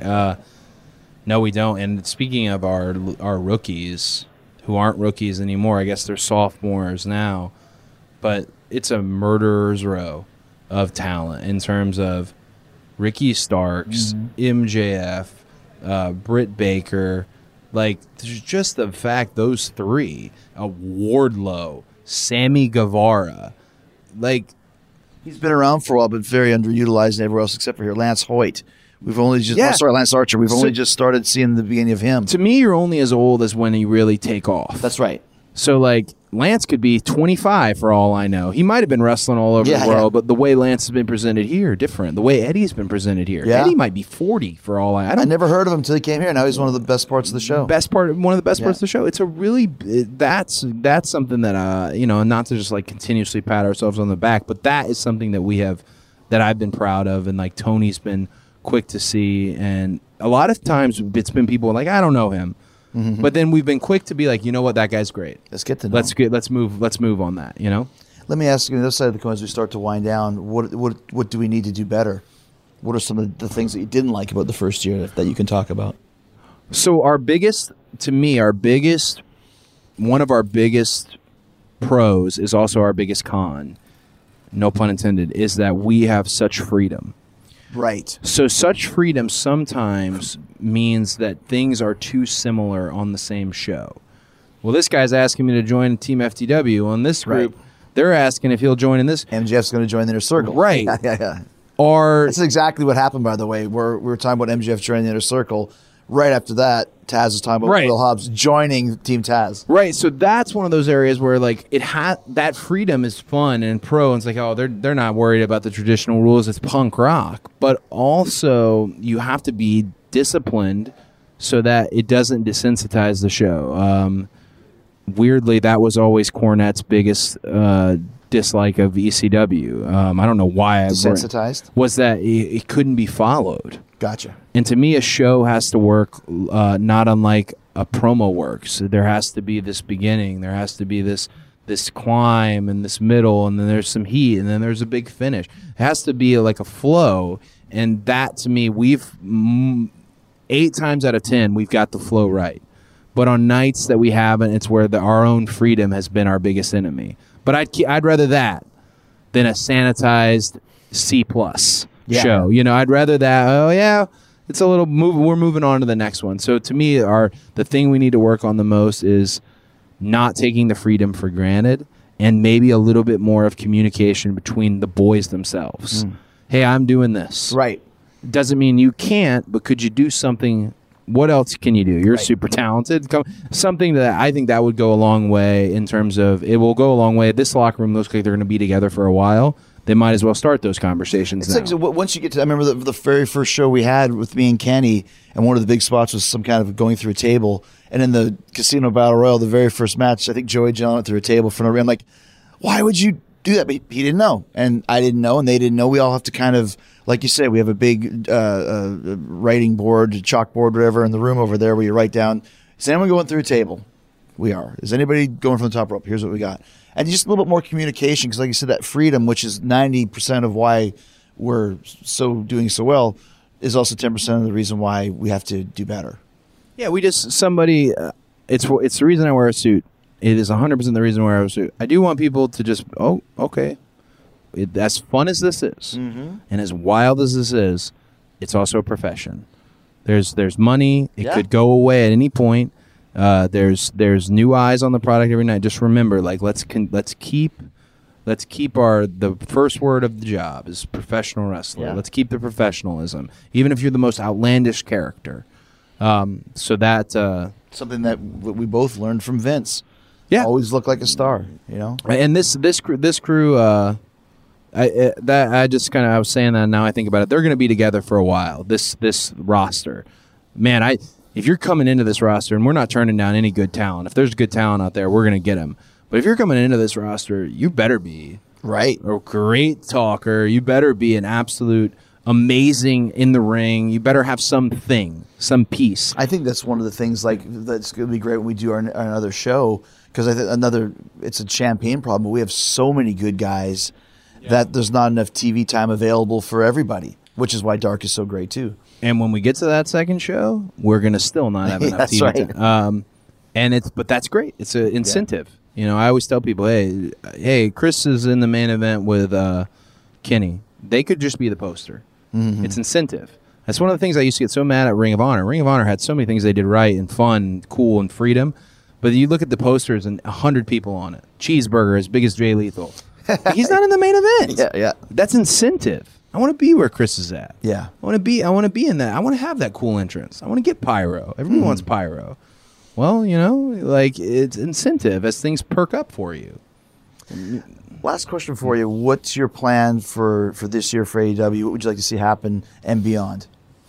No, we don't. And speaking of our rookies, who aren't rookies anymore, I guess they're sophomores now, but it's a murderer's row of talent in terms of Ricky Starks, MJF, Britt Baker, like just the fact those three, Wardlow, Sammy Guevara, like he's been around for a while, but very underutilized everywhere else except for here. Lance Hoyt. We've only just Lance Archer. We've only just started seeing the beginning of him. To me, you're only as old as when you really take off. That's right. So, like, Lance could be 25 for all I know. He might have been wrestling all over the world, but the way Lance has been presented here, different. The way Eddie's been presented here. Yeah. Eddie might be 40 for all I never heard of him until he came here. Now he's one of the best parts of the show. One of the best parts of the show. It's a really, that's something that, not to just like continuously pat ourselves on the back, but that is something that I've been proud of, and like Tony's been quick to see. And a lot of times it's been people like, I don't know him. Mm-hmm. But then we've been quick to be like, you know what, that guy's great. Let's get to know him. Let's move on that, Let me ask you on the other side of the coin as we start to wind down, what do we need to do better? What are some of the things that you didn't like about the first year that you can talk about? So one of our biggest pros is also our biggest con, no pun intended, is that we have such freedom. Right. So such freedom sometimes means that things are too similar on the same show. Well, this guy's asking me to join Team FTW. On this group, they're asking if he'll join in this. MJF's going to join the Inner Circle. Right. Yeah. Or that's exactly what happened, by the way. We were talking about MJF joining the Inner Circle. right after that, Taz was talking about Right. Will Hobbs joining Team Taz. Right, so that's one of those areas where like that freedom is fun and pro, and it's like, oh, they're not worried about the traditional rules. It's punk rock, but also you have to be disciplined so that it doesn't desensitize the show. Weirdly, that was always Cornette's biggest dislike of ECW. I don't know why. Desensitized? Was that it couldn't be followed. Gotcha. And to me, a show has to work not unlike a promo works. There has to be this beginning. There has to be this climb and this middle, and then there's some heat, and then there's a big finish. It has to be like a flow. And that, to me, 8 times out of 10, we've got the flow right. But on nights that we haven't, it's where our own freedom has been our biggest enemy. But I'd rather that than a sanitized C+ show. You know, I'd rather that. Oh yeah, it's a little move. We're moving on to the next one. So to me, the thing we need to work on the most is not taking the freedom for granted, and maybe a little bit more of communication between the boys themselves. Hey, I'm doing this. Right. Doesn't mean you can't, but could you do something? What else can you do? You're super talented. Something that I think that would go a long way in terms of it will go a long way. This locker room looks like they're going to be together for a while. They might as well start those conversations now. It's like, once you get to, I remember the very first show we had with me and Kenny, and one of the big spots was some kind of going through a table. And in the Casino Battle Royal, the very first match, I think Joey Janela went through a table for no reason. I'm like, why would you do that? But he didn't know, and I didn't know, and they didn't know. We all have to kind of, like you said, we have a big writing board, chalkboard, whatever, in the room over there where you write down, is anyone going through a table? We are. Is anybody going from the top rope? Here's what we got. And just a little bit more communication, because like you said, that freedom, which is 90% of why we're doing so well, is also 10% of the reason why we have to do better. Yeah, we just it's the reason I wear a suit. It is 100% the reason why I wear a suit. I do want people to just, oh, okay. As fun as this is, and as wild as this is, it's also a profession. There's money. It could go away at any point. There's new eyes on the product every night. Just remember, like let's keep the first word of the job is professional wrestler. Yeah. Let's keep the professionalism, even if you're the most outlandish character. So that something that we both learned from Vince. Yeah, always look like a star. You know, and this crew. I was saying that, and now I think about it. They're going to be together for a while. This roster, man. If you're coming into this roster, and we're not turning down any good talent. If there's good talent out there, we're going to get them. But if you're coming into this roster, you better be a great talker. You better be an absolute amazing in the ring. You better have something, some piece. I think that's one of the things that's going to be great when we do our another show, because I think it's a champagne problem. But we have so many good guys that there's not enough TV time available for everybody, which is why Dark is so great too. And when we get to that second show, we're going to still not have enough TV time. But that's great. It's an incentive. Yeah. You know, I always tell people, hey, Chris is in the main event with Kenny. They could just be the poster. Mm-hmm. It's incentive. That's one of the things I used to get so mad at Ring of Honor. Ring of Honor had so many things they did right and fun, cool, and freedom. But you look at the posters and 100 people on it. Cheeseburger as big as Jay Lethal. He's not in the main event. Yeah. That's incentive. I want to be where Chris is at. Yeah. I want to be in that. I want to have that cool entrance. I want to get pyro. Everyone wants pyro. Well, you know, like it's incentive as things perk up for you. Last question for you. What's your plan for this year for AEW? What would you like to see happen and beyond?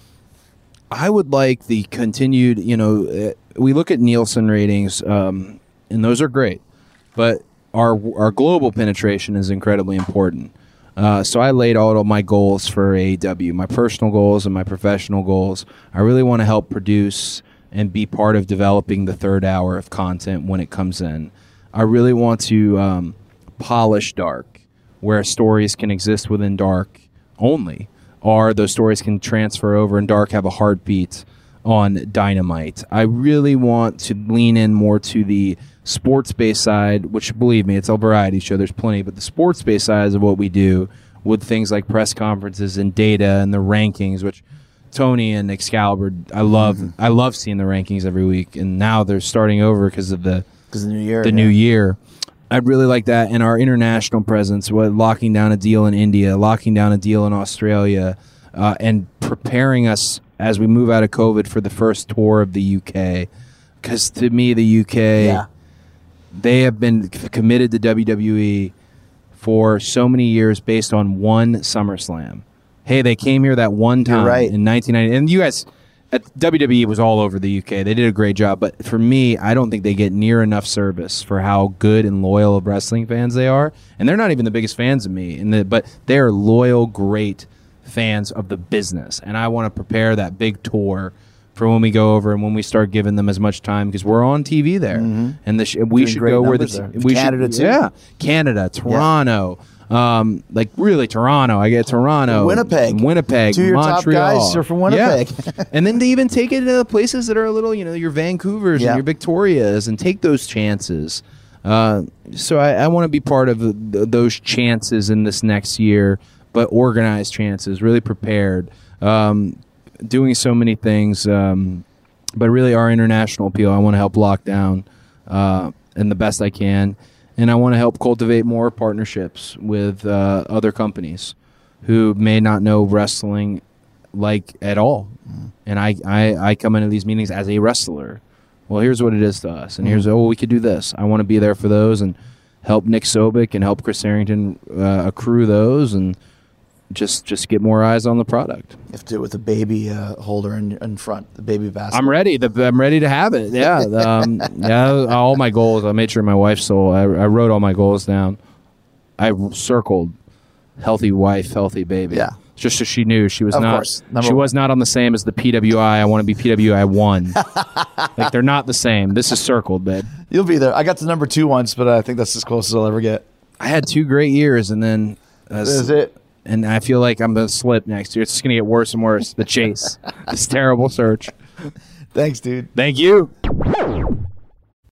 I would like the continued, we look at Nielsen ratings, and those are great, but our global penetration is incredibly important. So I laid out all my goals for AEW, my personal goals and my professional goals. I really want to help produce and be part of developing the third hour of content when it comes in. I really want to polish Dark, where stories can exist within Dark only, or those stories can transfer over and Dark have a heartbeat on Dynamite. I really want to lean in more to the sports-based side, which, believe me, it's a variety show. There's plenty, but the sports-based side of what we do with things like press conferences and data and the rankings, which Tony and Excalibur, I love seeing the rankings every week, and now they're starting over because of the new year. I'd really like that, and our international presence, locking down a deal in India, locking down a deal in Australia, and preparing us as we move out of COVID for the first tour of the UK. Because to me, the UK, they have been committed to WWE for so many years based on one SummerSlam. Hey, they came here that one time in 1990. And you guys, at WWE was all over the UK. They did a great job. But for me, I don't think they get near enough service for how good and loyal of wrestling fans they are. And they're not even the biggest fans of me, but they're loyal, great fans of the business. And I want to prepare that big tour for when we go over and when we start giving them as much time, because we're on TV there, and we should go where Canada too. Canada, Toronto, like really Toronto. I get Toronto, Winnipeg. 2 of your Montreal. top guys are from Winnipeg. Yeah. And then to even take it to places that are a little, your Vancouvers and your Victorias, and take those chances. So I want to be part of those chances in this next year, but organized chances, really prepared. Doing so many things, but really our international appeal, I want to help lock down and the best I can, and I want to help cultivate more partnerships with other companies who may not know wrestling like at all. And I come into these meetings as a wrestler. Well, here's what it is to us, and here's we could do this. I want to be there for those and help Nick Sobick and help Chris Harrington accrue those, and just get more eyes on the product. You have to do it with the baby holder in front, the baby basket. I'm ready. I'm ready to have it. Yeah. All my goals. I made sure my wife sold. I wrote all my goals down. I circled healthy wife, healthy baby. Yeah. Just so she knew she was was not on the same as the PWI. I want to be PWI 1. Like, they're not the same. This is circled, babe. You'll be there. I got to number 2 once, but I think that's as close as I'll ever get. I had 2 great years, and then that's it. And I feel like I'm going to slip next year. It's just going to get worse and worse. The chase. This terrible search. Thanks, dude. Thank you.